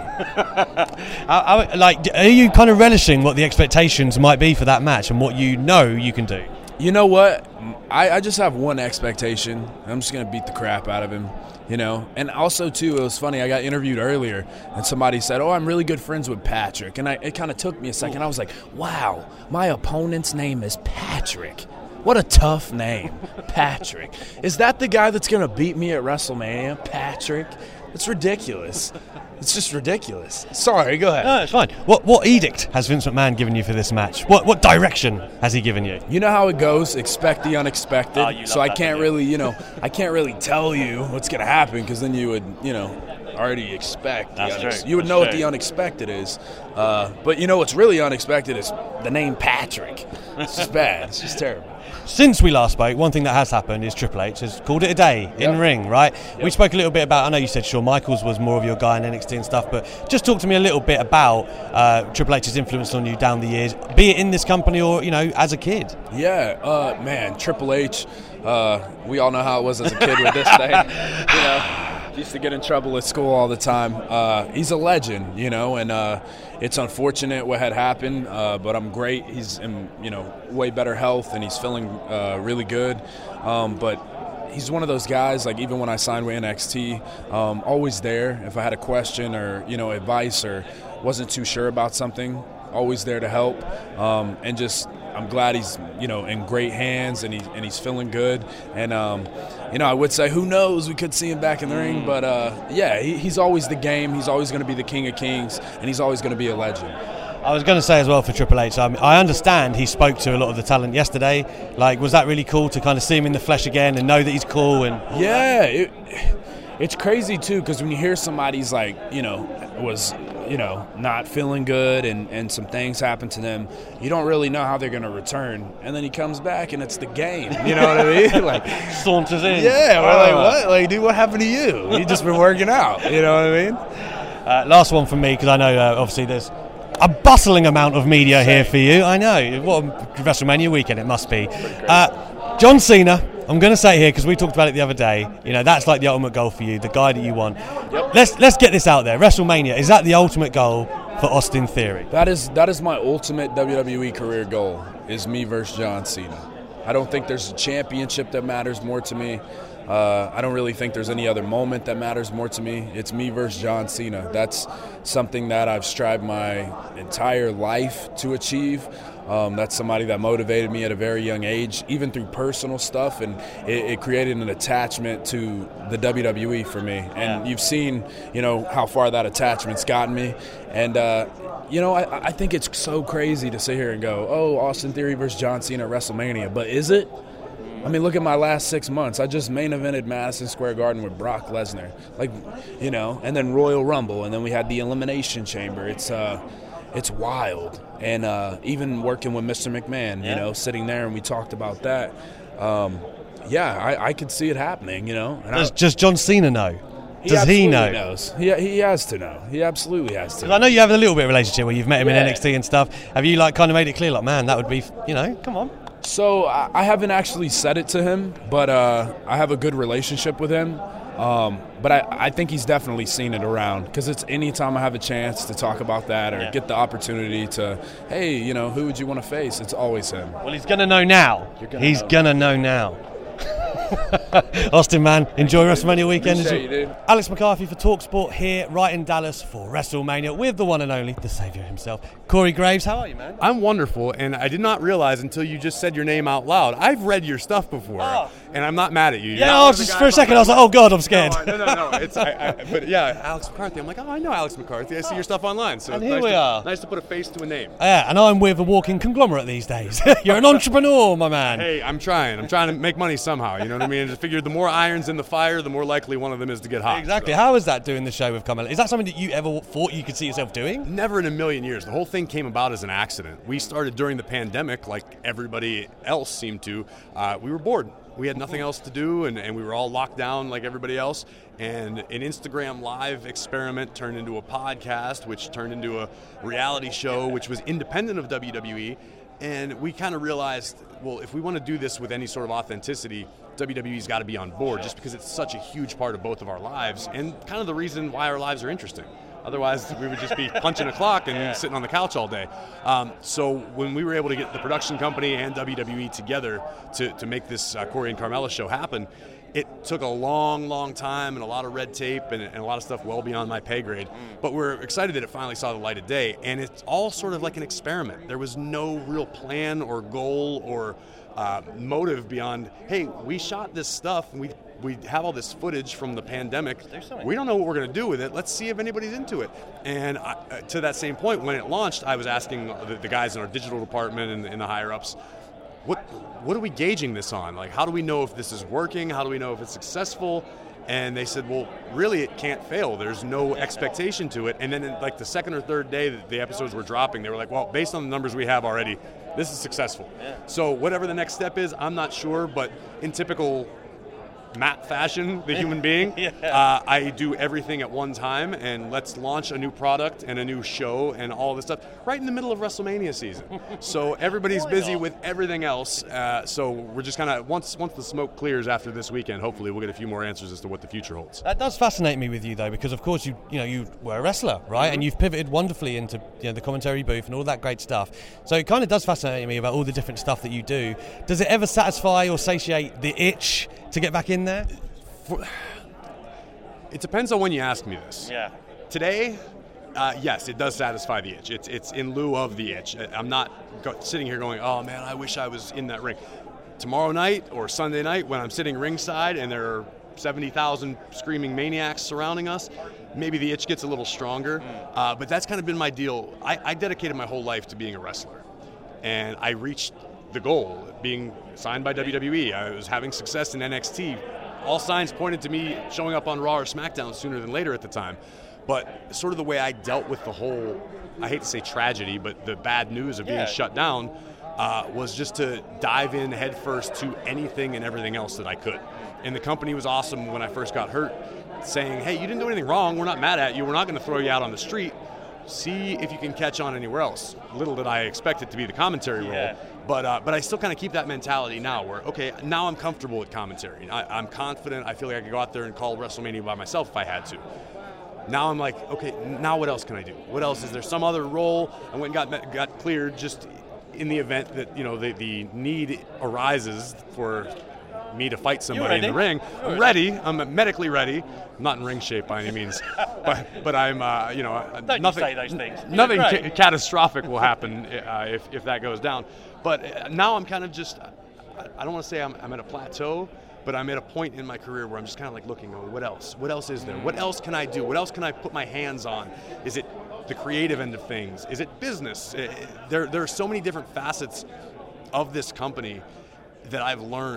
McAfee. I, I, like, are you kind of relishing what the expectations might be for that match and what you know you can do? You know what? I, I just have one expectation. I'm just going to beat the crap out of him. You know, and also, too, it was funny. I got interviewed earlier, and somebody said, oh, I'm really good friends with Patrick. And I, it kind of took me a second. I was like, wow, my opponent's name is Patrick. What a tough name, Patrick. Is that the guy that's going to beat me at WrestleMania, Patrick? It's ridiculous. It's just ridiculous. Sorry, go ahead. No, it's fine. What what edict has Vince McMahon given you for this match? What what direction has he given you? You know how it goes. Expect the unexpected. Oh, you love so I that, can't don't you? really, you know, I can't really tell you what's going to happen because then you would, you know, already expect. That's the unex- true. You would That's know what true. the unexpected is. Uh, but you know what's really unexpected is the name Patrick. It's just bad. It's just terrible. Since we last spoke, one thing that has happened is Triple H has called it a day in Yep. ring, right? Yep. We spoke a little bit about, I know you said Shawn Michaels was more of your guy in N X T and stuff, but just talk to me a little bit about uh, Triple H's influence on you down the years, be it in this company or, you know, as a kid. Yeah, uh, man, Triple H, uh, we all know how it was as a kid with this thing. You know, used to get in trouble at school all the time. Uh, he's a legend, you know, and uh, it's unfortunate what had happened, uh, but I'm great. He's in, you know, way better health, and he's feeling uh, really good. Um, but he's one of those guys, like even when I signed with N X T, um, always there. If I had a question or, you know, advice or wasn't too sure about something, always there to help. Um, and just, I'm glad he's, you know, in great hands and, he, and he's feeling good. And, um, you know, I would say, who knows, we could see him back in the ring. But, uh, yeah, he, he's always the game. He's always going to be the king of kings, and he's always going to be a legend. I was going to say as well for Triple H, um, I understand he spoke to a lot of the talent yesterday. Like, was that really cool to kind of see him in the flesh again and know that he's cool? And Yeah, it, it's crazy, too, because when you hear somebody's like, you know, was, you know, not feeling good and, and some things happen to them, you don't really know how they're going to return. And then he comes back and it's the game. You know what I mean? Like, saunters in. yeah, we're Oh. like, what? Like, dude, what happened to you? You just been working out. You know what I mean? Uh, last one from me, because I know uh, obviously there's a bustling amount of media here for you. I know. What a WrestleMania weekend it must be. Uh, John Cena, I'm going to say here, because we talked about it the other day, you know, that's like the ultimate goal for you, the guy that you want. Yep. Let's let's get this out there. WrestleMania, is that the ultimate goal for Austin Theory? That is that is my ultimate W W E career goal, is me versus John Cena. I don't think there's a championship that matters more to me. Uh, I don't really think there's any other moment that matters more to me. It's me versus John Cena. That's something that I've strived my entire life to achieve. Um, that's somebody that motivated me at a very young age, even through personal stuff, and it, it created an attachment to the W W E for me. And you've seen, you know, how far that attachment's gotten me. And, uh, you know, I, I think it's so crazy to sit here and go, oh, Austin Theory versus John Cena at WrestleMania. But is it? I mean, look at my last six months. I just main evented Madison Square Garden with Brock Lesnar, like, you know, and then Royal Rumble, and then we had the Elimination Chamber. It's uh, it's wild, and uh, even working with Mister McMahon, Yeah. you know, sitting there and we talked about that. Um, yeah, I, I could see it happening, you know. And Does, I, does John Cena know? he Does he absolutely know? Knows. He he has to know. He absolutely has to. 'Cause I know you have a little bit of relationship where you've met him in Yeah. N X T and stuff. Have you like kind of made it clear, like, man, that would be, you know, come on. So I, I haven't actually said it to him, but uh, I have a good relationship with him. Um, but I, I think he's definitely seen it around, because it's anytime I have a chance to talk about that or Yeah. get the opportunity to, hey, you know, who would you want to face? It's always him. Well, he's gonna know now. gonna He's know. gonna know now. Austin, man, enjoy WrestleMania weekend. Appreciate you, dude. Alex McCarthy for TalkSport here, right in Dallas for WrestleMania with the one and only, the Saviour himself, Corey Graves. How are you, man? I'm wonderful, and I did not realize until you just said your name out loud. I've read your stuff before, Oh. and I'm not mad at you. You're Yeah, not oh, one of the just guys for a I'm second, I was like, oh god, I'm scared. No, no, no. no. It's, I, I, but yeah, Alex McCarthy. I'm like, oh, I know Alex McCarthy. I see your stuff online. So And it's here nice we to, are. Nice to put a face to a name. Yeah, and I'm with a walking conglomerate these days. You're an entrepreneur, my man. Hey, I'm trying. I'm trying to make money somehow. You know what I mean? I just figured the more irons in the fire, the more likely one of them is to get hot. Exactly. How is that doing the show with Carmella? Is that something that you ever thought you could see yourself doing? Never in a million years. The whole thing came about as an accident. We started during the pandemic, like everybody else seemed to. Uh, we were bored. We had nothing else to do, and, and we were all locked down like everybody else. And an Instagram Live experiment turned into a podcast, which turned into a reality show, which was independent of W W E. And we kind of realized, well, if we want to do this with any sort of authenticity, W W E's got to be on board, just because it's such a huge part of both of our lives and kind of the reason why our lives are interesting. Otherwise, we would just be punching a clock and Yeah. sitting on the couch all day. Um, so when we were able to get the production company and W W E together to, to make this uh, Corey and Carmella show happen, it took a long, long time and a lot of red tape and, and a lot of stuff well beyond my pay grade. But we're excited that it finally saw the light of day. And it's all sort of like an experiment. There was no real plan or goal or uh, motive beyond, hey, we shot this stuff and we we have all this footage from the pandemic. We don't know what we're going to do with it. Let's see if anybody's into it. And I, uh, to that same point, when it launched, I was asking the, the guys in our digital department and, and the higher ups, what what are we gauging this on? Like, how do we know if this is working? How do we know if it's successful? And they said, well, really, it can't fail. There's no expectation to it. And then, in, like, the second or third day that the episodes were dropping, they were like, well, based on the numbers we have already, this is successful. Yeah. So whatever the next step is, I'm not sure. But in typical Matt fashion, the human being, Yeah. uh, I do everything at one time, and let's launch a new product and a new show and all this stuff right in the middle of WrestleMania season. So everybody's busy with everything else. Uh, so we're just kind of, once once the smoke clears after this weekend, hopefully we'll get a few more answers as to what the future holds. That does fascinate me with you, though, because of course you you know you were a wrestler, right? Mm-hmm. And you've pivoted wonderfully into you know the commentary booth and all that great stuff. So it kind of does fascinate me about all the different stuff that you do. Does it ever satisfy or satiate the itch to get back in there? For, it depends on when you ask me this. Yeah. Today, uh, yes, it does satisfy the itch. It's it's in lieu of the itch. I'm not go- sitting here going, oh man, I wish I was in that ring. Tomorrow night or Sunday night when I'm sitting ringside and there are seventy thousand screaming maniacs surrounding us, maybe the itch gets a little stronger. Uh, but that's kind of been my deal. I, I dedicated my whole life to being a wrestler. And I reached the goal, being signed by W W E. I was having success in N X T. All signs pointed to me showing up on Raw or SmackDown sooner than later at the time. But sort of the way I dealt with the whole, I hate to say tragedy, but the bad news of being Yeah. shut down uh, was just to dive in headfirst to anything and everything else that I could. And the company was awesome when I first got hurt, saying, hey, you didn't do anything wrong. We're not mad at you. We're not going to throw you out on the street. See if you can catch on anywhere else. Little did I expect it to be the commentary Yeah. role. But uh, but I still kind of keep that mentality now where, okay, now I'm comfortable with commentary. I, I'm confident. I feel like I could go out there and call WrestleMania by myself if I had to. Now I'm like, okay, now what else can I do? What else? Is there some other role? I went and got, met, got cleared just in the event that, you know, the, the need arises for me to fight somebody in the ring. I'm ready. I'm medically ready. I'm not in ring shape by any means, but but I'm uh, you know Don't nothing. you say those things. You Nothing look ca- great. catastrophic will happen uh, if if that goes down. But uh, now I'm kind of just. I, I don't want to say I'm, I'm at a plateau, but I'm at a point in my career where I'm just kind of like looking, oh, what else? What else is there? What else can I do? What else can I put my hands on? Is it the creative end of things? Is it business? Uh, There there are so many different facets of this company that I've learned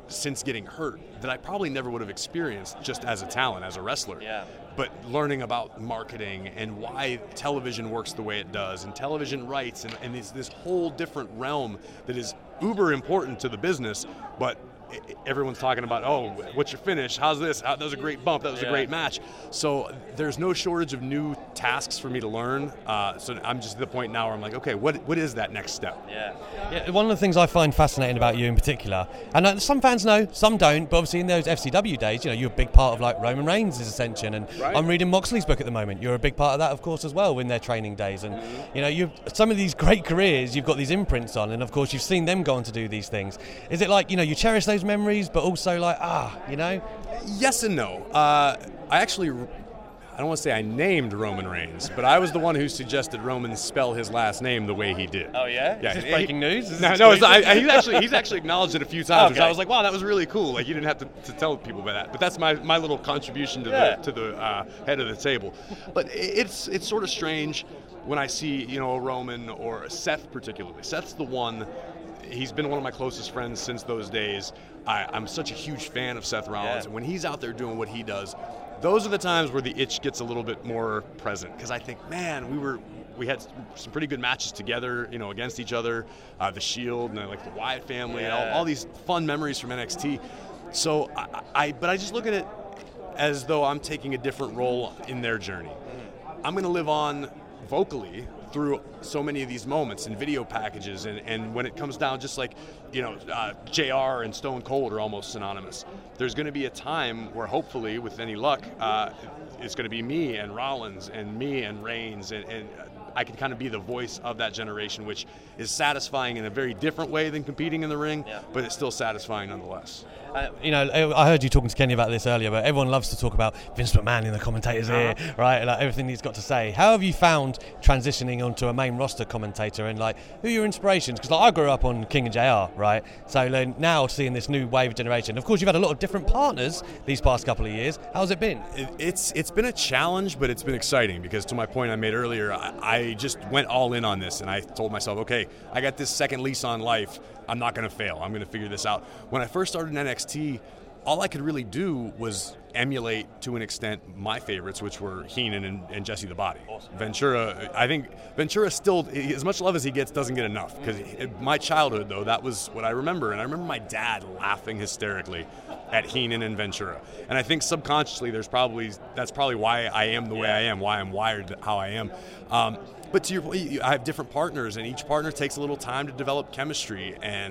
since getting hurt that I probably never would have experienced just as a talent, as a wrestler. Yeah. But learning about marketing and why television works the way it does, and television rights, and, and this, this whole different realm that is uber important to the business, but everyone's talking about, oh, what's your finish? How's this? How, that was a great bump. That was yeah. a great match. So there's no shortage of new tasks for me to learn. Uh, so I'm just at the point now where I'm like, okay, what what is that next step? Yeah. yeah. One of the things I find fascinating about you in particular, and uh, some fans know, some don't, but obviously in those F C W days, you know, you're a big part of like Roman Reigns' ascension, and right. I'm reading Moxley's book at the moment. You're a big part of that, of course, as well, in their training days. And mm-hmm. you know, you've some of these great careers, you've got these imprints on, and of course, you've seen them go on to do these things. Is it like, you know, you cherish those memories, but also like, ah, you know? Yes and no. Uh, I actually, I don't want to say I named Roman Reigns, but I was the one who suggested Roman spell his last name the way he did. Oh, yeah? Yeah. Is this breaking news? Is no, no, it's, I, he's actually he's actually acknowledged it a few times, okay. which I was like, wow, that was really cool. Like, you didn't have to, to tell people about that. But that's my, my little contribution to yeah. the to the uh, head of the table. But it's it's sort of strange when I see, you know, a Roman or Seth particularly. Seth's the one. He's been one of my closest friends since those days. I, I'm such a huge fan of Seth Rollins, yeah. and when he's out there doing what he does, those are the times where the itch gets a little bit more present. Because I think, man, we were we had some pretty good matches together, you know, against each other, uh, the Shield and like the Wyatt family, yeah. and all, all these fun memories from N X T. So I, I, but I just look at it as though I'm taking a different role in their journey. I'm going to live on vocally through so many of these moments and video packages, and, and when it comes down, just like, you know, uh, J R and Stone Cold are almost synonymous. There's going to be a time where hopefully, with any luck, uh, it's going to be me and Rollins and me and Reigns, and, and I can kind of be the voice of that generation, which is satisfying in a very different way than competing in the ring, yeah. but it's still satisfying nonetheless. Uh, you know, I heard you talking to Kenny about this earlier, but everyone loves to talk about Vince McMahon in the commentator's ear, right? Like everything he's got to say. How have you found transitioning onto a main roster commentator, and like who are your inspirations? Because like I grew up on King and J R, right? So like, now seeing this new wave of generation, of course you've had a lot of different partners these past couple of years. How's it been? It, it's it's been a challenge, but it's been exciting because, to my point I made earlier, I, I just went all in on this, and I told myself, okay, I got this second lease on life. I'm not going to fail. I'm going to figure this out. When I first started in N X T, all I could really do was emulate, to an extent, my favorites, which were Heenan and, and Jesse the Body. Awesome. Ventura, I think Ventura still, as much love as he gets, doesn't get enough. Because my childhood, though, that was what I remember. And I remember my dad laughing hysterically at Heenan and Ventura. And I think subconsciously, there's probably that's probably why I am the way I am, why I'm wired how I am. Um, but to your point, I have different partners, and each partner takes a little time to develop chemistry. And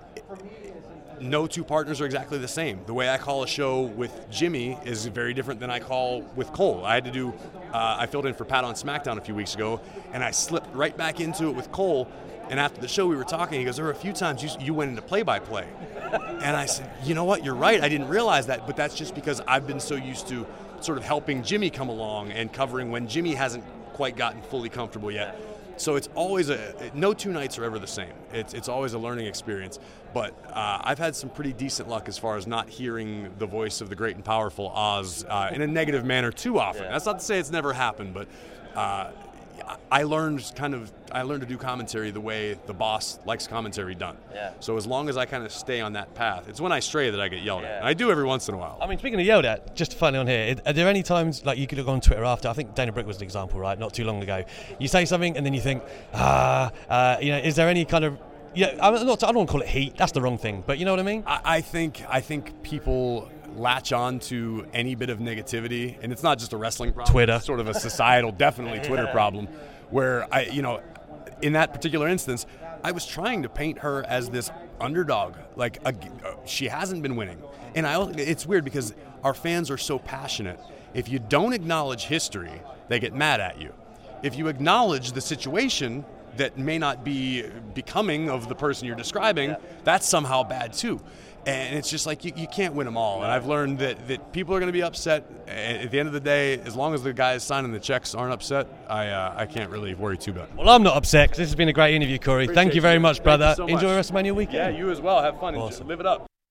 no two partners are exactly the same. The way I call a show with Jimmy is very different than I call with Cole. I had to do, uh, I filled in for Pat on SmackDown a few weeks ago, and I slipped right back into it with Cole. And after the show, we were talking. He goes, there were a few times you, you went into play-by-play. And I said, you know what? You're right. I didn't realize that, but that's just because I've been so used to sort of helping Jimmy come along and covering when Jimmy hasn't quite gotten fully comfortable yet. So it's always a, no two nights are ever the same. It's it's always a learning experience. But uh, I've had some pretty decent luck as far as not hearing the voice of the great and powerful Oz uh, in a negative manner too often. Yeah. That's not to say it's never happened, but uh, I learned kind of, I learned to do commentary the way the boss likes commentary done. Yeah. So as long as I kind of stay on that path, it's when I stray that I get yelled yeah. at. And I do every once in a while. I mean, speaking of yelled at, just finally on here, are there any times, like you could look on Twitter after, I think Dana Brooke was an example, right, not too long ago. You say something and then you think, ah, uh, you know, is there any kind of, yeah, I'm not, I don't want to call it heat, that's the wrong thing, but you know what I mean? I, I think, I think people latch on to any bit of negativity, and it's not just a wrestling problem. Twitter. It's sort of a societal, definitely Twitter problem, where I, you know, in that particular instance, I was trying to paint her as this underdog. Like, a, she hasn't been winning. And I, it's weird because our fans are so passionate. If you don't acknowledge history, they get mad at you. If you acknowledge the situation that may not be becoming of the person you're describing, yeah. that's somehow bad too. And it's just like you, you can't win them all. And I've learned that, that people are going to be upset. At the end of the day, as long as the guys signing the checks aren't upset, I uh, I can't really worry too bad. Well, I'm not upset because this has been a great interview, Corey. Appreciate Thank you very you. much, brother. So Enjoy much. WrestleMania weekend. Yeah, you as well. Have fun. Awesome. Live it up.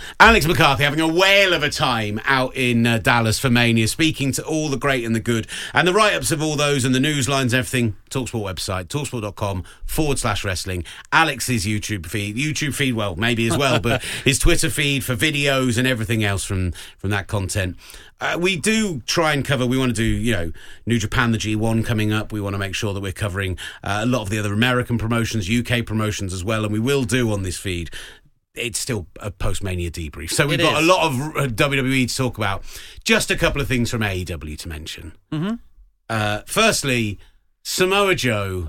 Alex McCarthy having a whale of a time out in uh, Dallas for Mania, speaking to all the great and the good. And the write-ups of all those and the news lines, everything, TalkSport website, talksport.com forward slash wrestling. Alex's YouTube feed, YouTube feed, well, maybe as well, but his Twitter feed for videos and everything else from, from that content. Uh, we do try and cover, we want to do, you know, New Japan, the G one coming up. We want to make sure that we're covering uh, a lot of the other American promotions, U K promotions as well, and we will do on this feed. It's still a post-Mania debrief. So we've It got is. a lot of W W E to talk about. Just a couple of things from A E W to mention. Mm-hmm. Uh, firstly, Samoa Joe,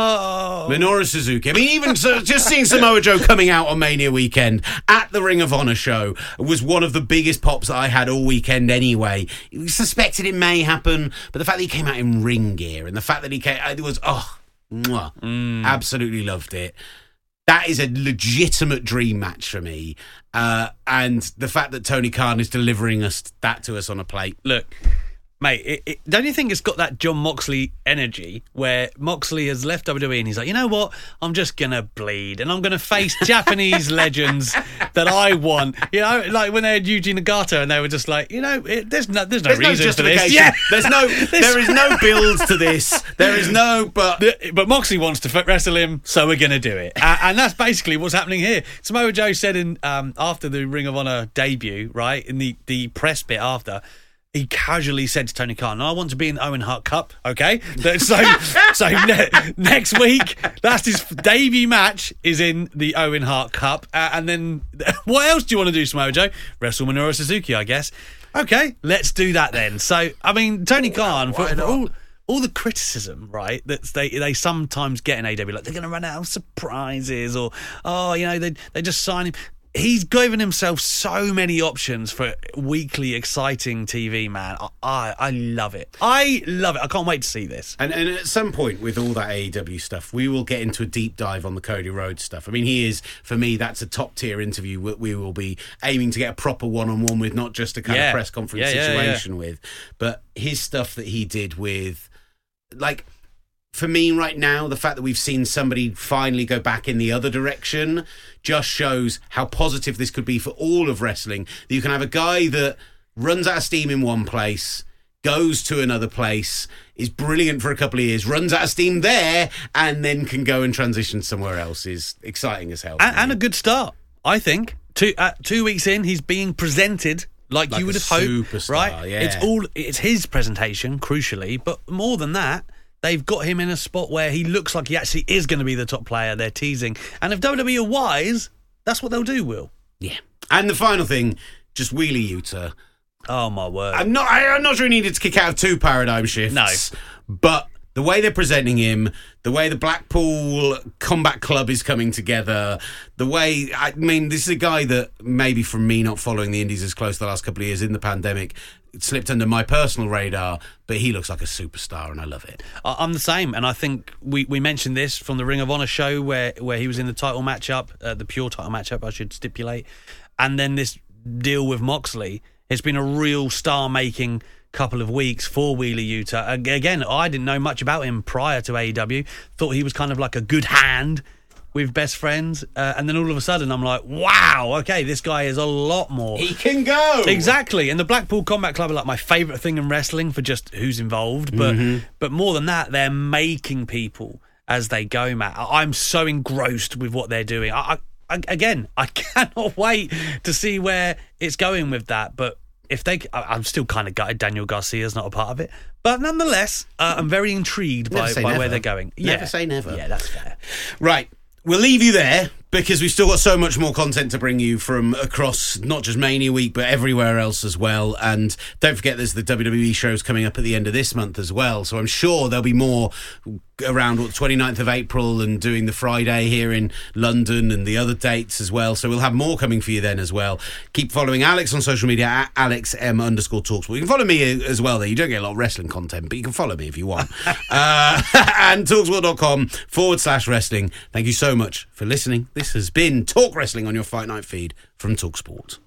oh. Minoru Suzuki. I mean, even so, just seeing Samoa Joe coming out on Mania weekend at the Ring of Honor show was one of the biggest pops that I had all weekend anyway. We suspected it may happen, but the fact that he came out in ring gear and the fact that he came, it was, oh, mwah, Mm. absolutely loved it. That is a legitimate dream match for me. Uh, and the fact that Tony Khan is delivering us that to us on a plate. Look, mate, it, it, don't you think it's got that John Moxley energy where Moxley has left W W E and he's like, you know what? I'm just going to bleed and I'm going to face Japanese legends that I want. You know, like when they had Yuji Nagata and they were just like, you know, it, there's no, there's no There's no reason for this. justification. Yeah. There's no, there is no build to this. There is no, but But Moxley wants to f- wrestle him, so we're going to do it. Uh, and that's basically what's happening here. Samoa Joe said in um, after the Ring of Honor debut, right, in the, the press bit after, he casually said to Tony Khan, I want to be in the Owen Hart Cup, okay? So, so ne- next week, that's his debut match is in the Owen Hart Cup. Uh, and then, what else do you want to do, Samoa Joe? Wrestle Minoru Suzuki, I guess. Okay, let's do that then. So, I mean, Tony Khan, for, for all, all the criticism, right, that they they sometimes get in A E W, like they're going to run out of surprises or, oh, you know, they they just sign him. He's given himself so many options for weekly exciting T V, man. I, I I love it. I love it. I can't wait to see this. And, and at some point with all that A E W stuff, we will get into a deep dive on the Cody Rhodes stuff. I mean, he is, for me, that's a top tier interview we, we will be aiming to get a proper one-on-one with, not just a kind Yeah. of press conference Yeah, yeah, situation with. But his stuff that he did with, like, for me right now, the fact that we've seen somebody finally go back in the other direction just shows how positive this could be for all of wrestling. That you can have a guy that runs out of steam in one place, goes to another place, is brilliant for a couple of years, runs out of steam there, and then can go and transition somewhere else is exciting as hell. And, and a good start, I think. Two uh, two weeks in, he's being presented like, Like you would a have hoped, superstar, right? yeah. It's all it's his presentation, crucially, but more than that, they've got him in a spot where he looks like he actually is going to be the top player. They're teasing, and if W W E are wise, that's what they'll do. Will yeah. And the final thing, just Wheeler Yuta. Oh my word! I'm not. I, I'm not sure he needed to kick out of two paradigm shifts. No. But the way they're presenting him, the way the Blackpool Combat Club is coming together, the way, I mean, this is a guy that maybe from me not following the Indies as close the last couple of years in the pandemic, it slipped under my personal radar, but he looks like a superstar and I love it. I- I'm the same, and I think we, we mentioned this from the Ring of Honor show where, where he was in the title matchup, uh, the pure title matchup, I should stipulate, and then this deal with Moxley. It's been a real star-making couple of weeks for Wheeler Yuta. Ag- Again, I didn't know much about him prior to A E W. Thought he was kind of like a good hand with best friends. Uh, and then all of a sudden, I'm like, wow, okay, this guy is a lot more. He can go! Exactly. And the Blackpool Combat Club are like my favourite thing in wrestling for just who's involved. But Mhm. but more than that, they're making people as they go, Matt. I- I'm so engrossed with what they're doing. I, I, again, I cannot wait to see where it's going with that. But if they, I- I'm still kind of gutted Daniel Garcia's not a part of it. But nonetheless, uh, I'm very intrigued Never by, say by never. where they're going. Never yeah. say never. Yeah, that's fair. Right. We'll leave you there because we've still got so much more content to bring you from across not just Mania Week, but everywhere else as well. And don't forget, there's the W W E shows coming up at the end of this month as well. So I'm sure there'll be more around what, twenty-ninth of April and doing the Friday here in London and the other dates as well. So we'll have more coming for you then as well. Keep following Alex on social media at AlexM underscore TalkSport. You can follow me as well there. You don't get a lot of wrestling content, but you can follow me if you want. uh, and talksport.com forward slash wrestling. Thank you so much for listening. This has been Talk Wrestling on your Fight Night feed from TalkSport.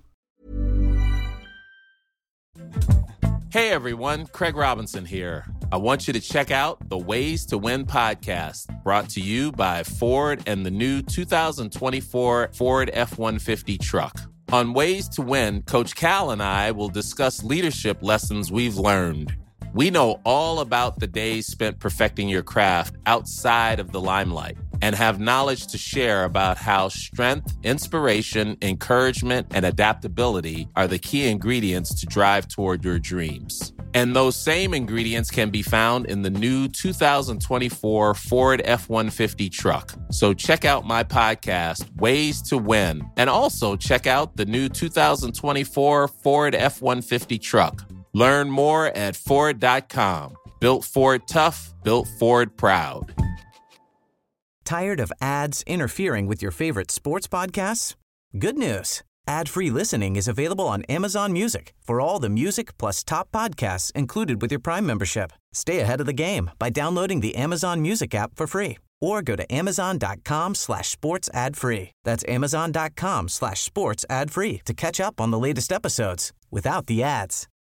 Hey everyone, Craig Robinson here. I want you to check out the Ways to Win podcast, brought to you by Ford and the new two thousand twenty-four Ford F one fifty truck. On Ways to Win, Coach Cal and I will discuss leadership lessons we've learned. We know all about the days spent perfecting your craft outside of the limelight and have knowledge to share about how strength, inspiration, encouragement, and adaptability are the key ingredients to drive toward your dreams. And those same ingredients can be found in the new two thousand twenty-four Ford F one fifty truck. So check out my podcast, Ways to Win, and also check out the new two thousand twenty-four Ford F one fifty truck. Learn more at Ford dot com. Built Ford tough, built Ford proud. Tired of ads interfering with your favorite sports podcasts? Good news. Ad-free listening is available on Amazon Music for all the music plus top podcasts included with your Prime membership. Stay ahead of the game by downloading the Amazon Music app for free or go to amazon.com slash sports ad free. That's amazon.com slash sports ad free to catch up on the latest episodes without the ads.